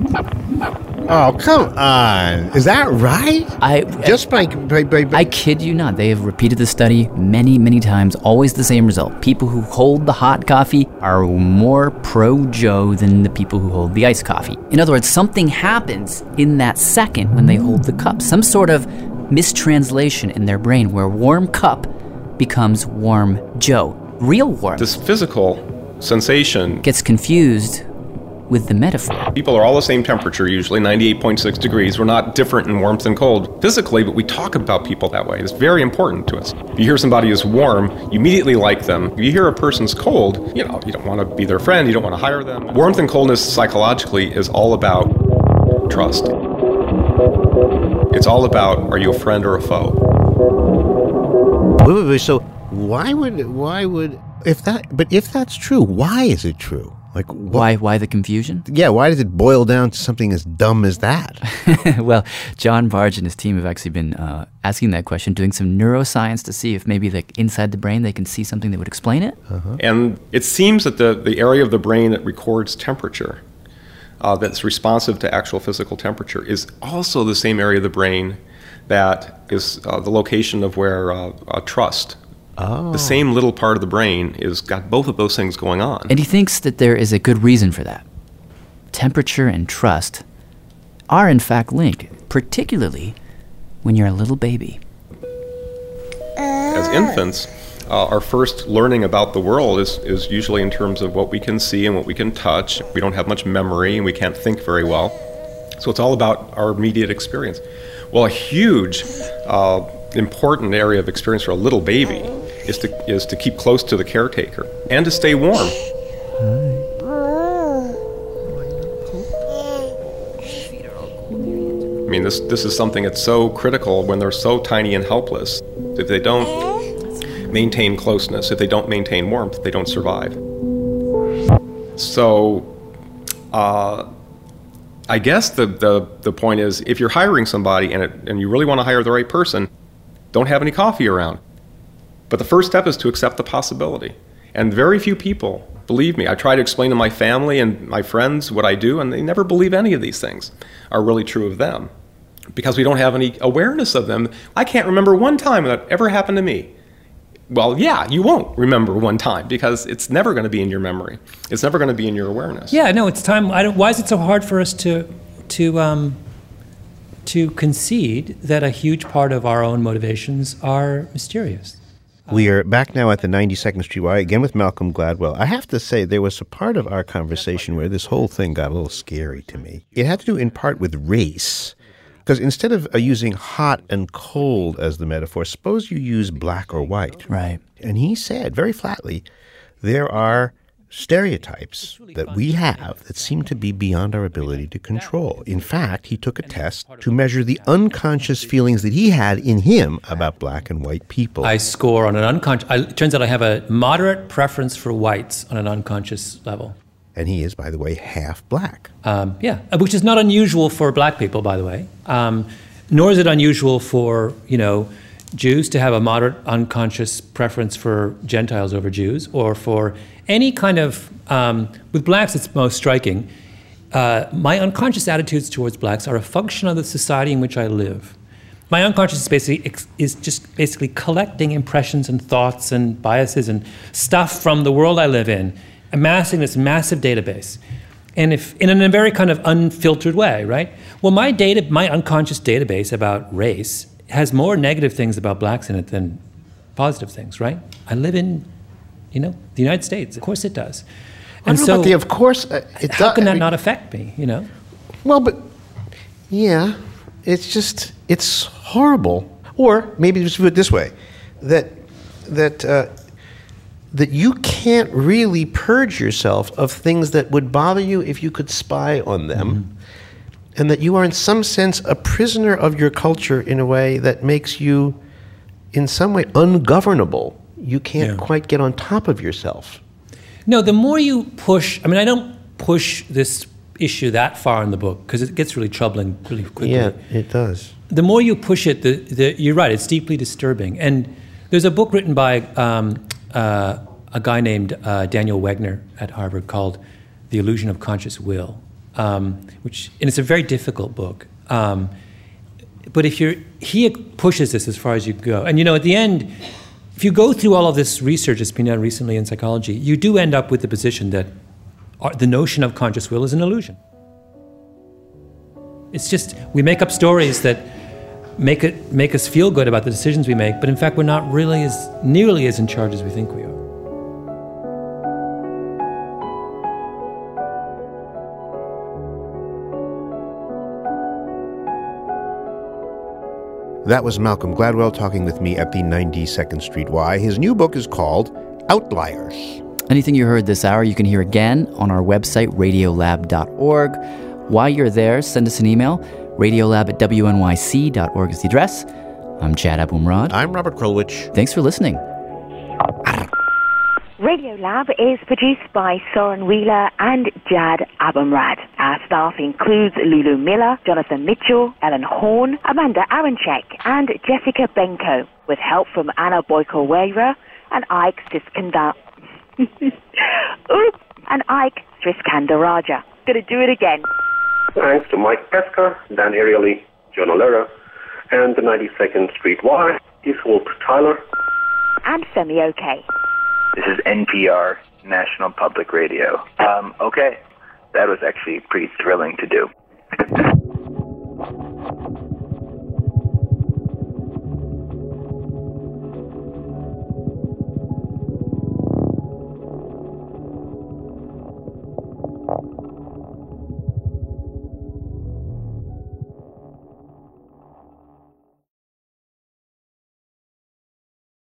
[SPEAKER 2] Oh, come on. Is that right?
[SPEAKER 4] I
[SPEAKER 2] Just by, by, by, by...
[SPEAKER 4] I kid you not. They have repeated the study many, many times. Always the same result. People who hold the hot coffee are more pro-Joe than the people who hold the iced coffee. In other words, something happens in that second when they hold the cup. Some sort of mistranslation in their brain where warm cup becomes warm Joe. Real warmth.
[SPEAKER 6] This physical sensation
[SPEAKER 4] gets confused with the metaphor.
[SPEAKER 6] People are all the same temperature, usually ninety-eight point six degrees. We're not different in warmth and cold physically, but we talk about people that way. It's very important to us. If you hear somebody is warm, you immediately like them. If you hear a person's cold, you know, you don't want to be their friend, you don't want to hire them. Warmth and coldness psychologically is all about trust. It's all about, are you a friend or a foe?
[SPEAKER 2] Wait, wait, wait, so why would, why would, if that, but if that's true, why is it true? Like what?
[SPEAKER 4] Why why the confusion?
[SPEAKER 2] Yeah, why does it boil down to something as dumb as that?
[SPEAKER 4] Well, John Barge and his team have actually been uh, asking that question, doing some neuroscience to see if maybe like inside the brain they can see something that would explain it.
[SPEAKER 2] Uh-huh.
[SPEAKER 6] And it seems that the, the area of the brain that records temperature, uh, that's responsive to actual physical temperature, is also the same area of the brain that is uh, the location of where uh, uh, trust.
[SPEAKER 2] Oh.
[SPEAKER 6] The same little part of the brain is got both of those things going on.
[SPEAKER 4] And he thinks that there is a good reason for that. Temperature and trust are in fact linked, particularly when you're a little baby.
[SPEAKER 6] As infants, uh, our first learning about the world is, is usually in terms of what we can see and what we can touch. We don't have much memory and we can't think very well. So it's all about our immediate experience. Well, a huge, uh, important area of experience for a little baby is to is to keep close to the caretaker and to stay warm. I mean, this this is something that's so critical when they're so tiny and helpless. If they don't maintain closeness, if they don't maintain warmth, they don't survive. So, uh, I guess the, the, the point is, if you're hiring somebody and it, and you really want to hire the right person, don't have any coffee around. But the first step is to accept the possibility. And very few people believe me. I try to explain to my family and my friends what I do, and they never believe any of these things are really true of them because we don't have any awareness of them. I can't remember one time that ever happened to me. Well, yeah, you won't remember one time because it's never going to be in your memory. It's never going to be in your awareness.
[SPEAKER 8] Yeah, no, it's time. I don't, why is it so hard for us to to um, to concede that a huge part of our own motivations are mysterious?
[SPEAKER 2] We are back now at the ninety-second Street Y, again with Malcolm Gladwell. I have to say, there was a part of our conversation where this whole thing got a little scary to me. It had to do in part with race. Because instead of uh, using hot and cold as the metaphor, suppose you use black or white.
[SPEAKER 4] Right.
[SPEAKER 2] And he said, very flatly, there are stereotypes that we have that seem to be beyond our ability to control. In fact, he took a test to measure the unconscious feelings that he had in him about black and white people.
[SPEAKER 8] I score on an unconscious... It turns out I have a moderate preference for whites on an unconscious level.
[SPEAKER 2] And he is, by the way, half black.
[SPEAKER 8] Um, yeah, which is not unusual for black people, by the way. Um, nor is it unusual for, you know, Jews to have a moderate unconscious preference for Gentiles over Jews, or for any kind of, um, with blacks it's most striking. Uh, my unconscious attitudes towards blacks are a function of the society in which I live. My unconscious is basically is just basically collecting impressions and thoughts and biases and stuff from the world I live in, amassing this massive database. And if in a very kind of unfiltered way, right? Well, my data, my unconscious database about race has more negative things about blacks in it than positive things, right? I live in, you know, the United States. Of course it does.
[SPEAKER 2] I don't know about the of course. Uh, it
[SPEAKER 8] how
[SPEAKER 2] do-
[SPEAKER 8] can that
[SPEAKER 2] I mean-
[SPEAKER 8] not affect me, you know?
[SPEAKER 2] Well, but yeah, it's just it's horrible. Or maybe just put it this way, that that uh, that you can't really purge yourself of things that would bother you if you could spy on them, mm-hmm. and that you are in some sense a prisoner of your culture in a way that makes you, in some way, ungovernable. You can't
[SPEAKER 8] Yeah.
[SPEAKER 2] quite get on top of yourself.
[SPEAKER 8] No, the more you push, I mean, I don't push this issue that far in the book because it gets really troubling really quickly.
[SPEAKER 2] Yeah, it does.
[SPEAKER 8] The more you push it, the, the, you're right, it's deeply disturbing. And there's a book written by um, uh, a guy named uh, Daniel Wegner at Harvard called The Illusion of Conscious Will, um, which, and it's a very difficult book. Um, but if you're, he pushes this as far as you can go. And you know, at the end, if you go through all of this research that's been done recently in psychology, you do end up with the position that our, the notion of conscious will is an illusion. It's just, we make up stories that make it make us feel good about the decisions we make, but in fact we're not really as nearly as in charge as we think we are.
[SPEAKER 2] That was Malcolm Gladwell talking with me at the ninety-second Street Y. His new book is called Outliers.
[SPEAKER 4] Anything you heard this hour, you can hear again on our website, radiolab dot org. While you're there, send us an email. Radiolab at w n y c dot org is the address. I'm Chad Abumrad.
[SPEAKER 2] I'm Robert Krulwich.
[SPEAKER 4] Thanks for listening.
[SPEAKER 9] Radiolab is produced by Soren Wheeler and Jad Abumrad. Our staff includes Lulu Miller, Jonathan Mitchell, Ellen Horn, Amanda Aronchek, and Jessica Benko, with help from Anna Boyko-Weira and Ike Siskandar. Ooh, and Ike Striskandaraja. Gonna do it again.
[SPEAKER 14] Thanks to Mike Pesca, Dan Ariely, John Olera, and the ninety-second Street Y, is Walt Tyler.
[SPEAKER 9] And Femi OK.
[SPEAKER 15] This is N P R, National Public Radio. Um, okay, that was actually pretty thrilling to do.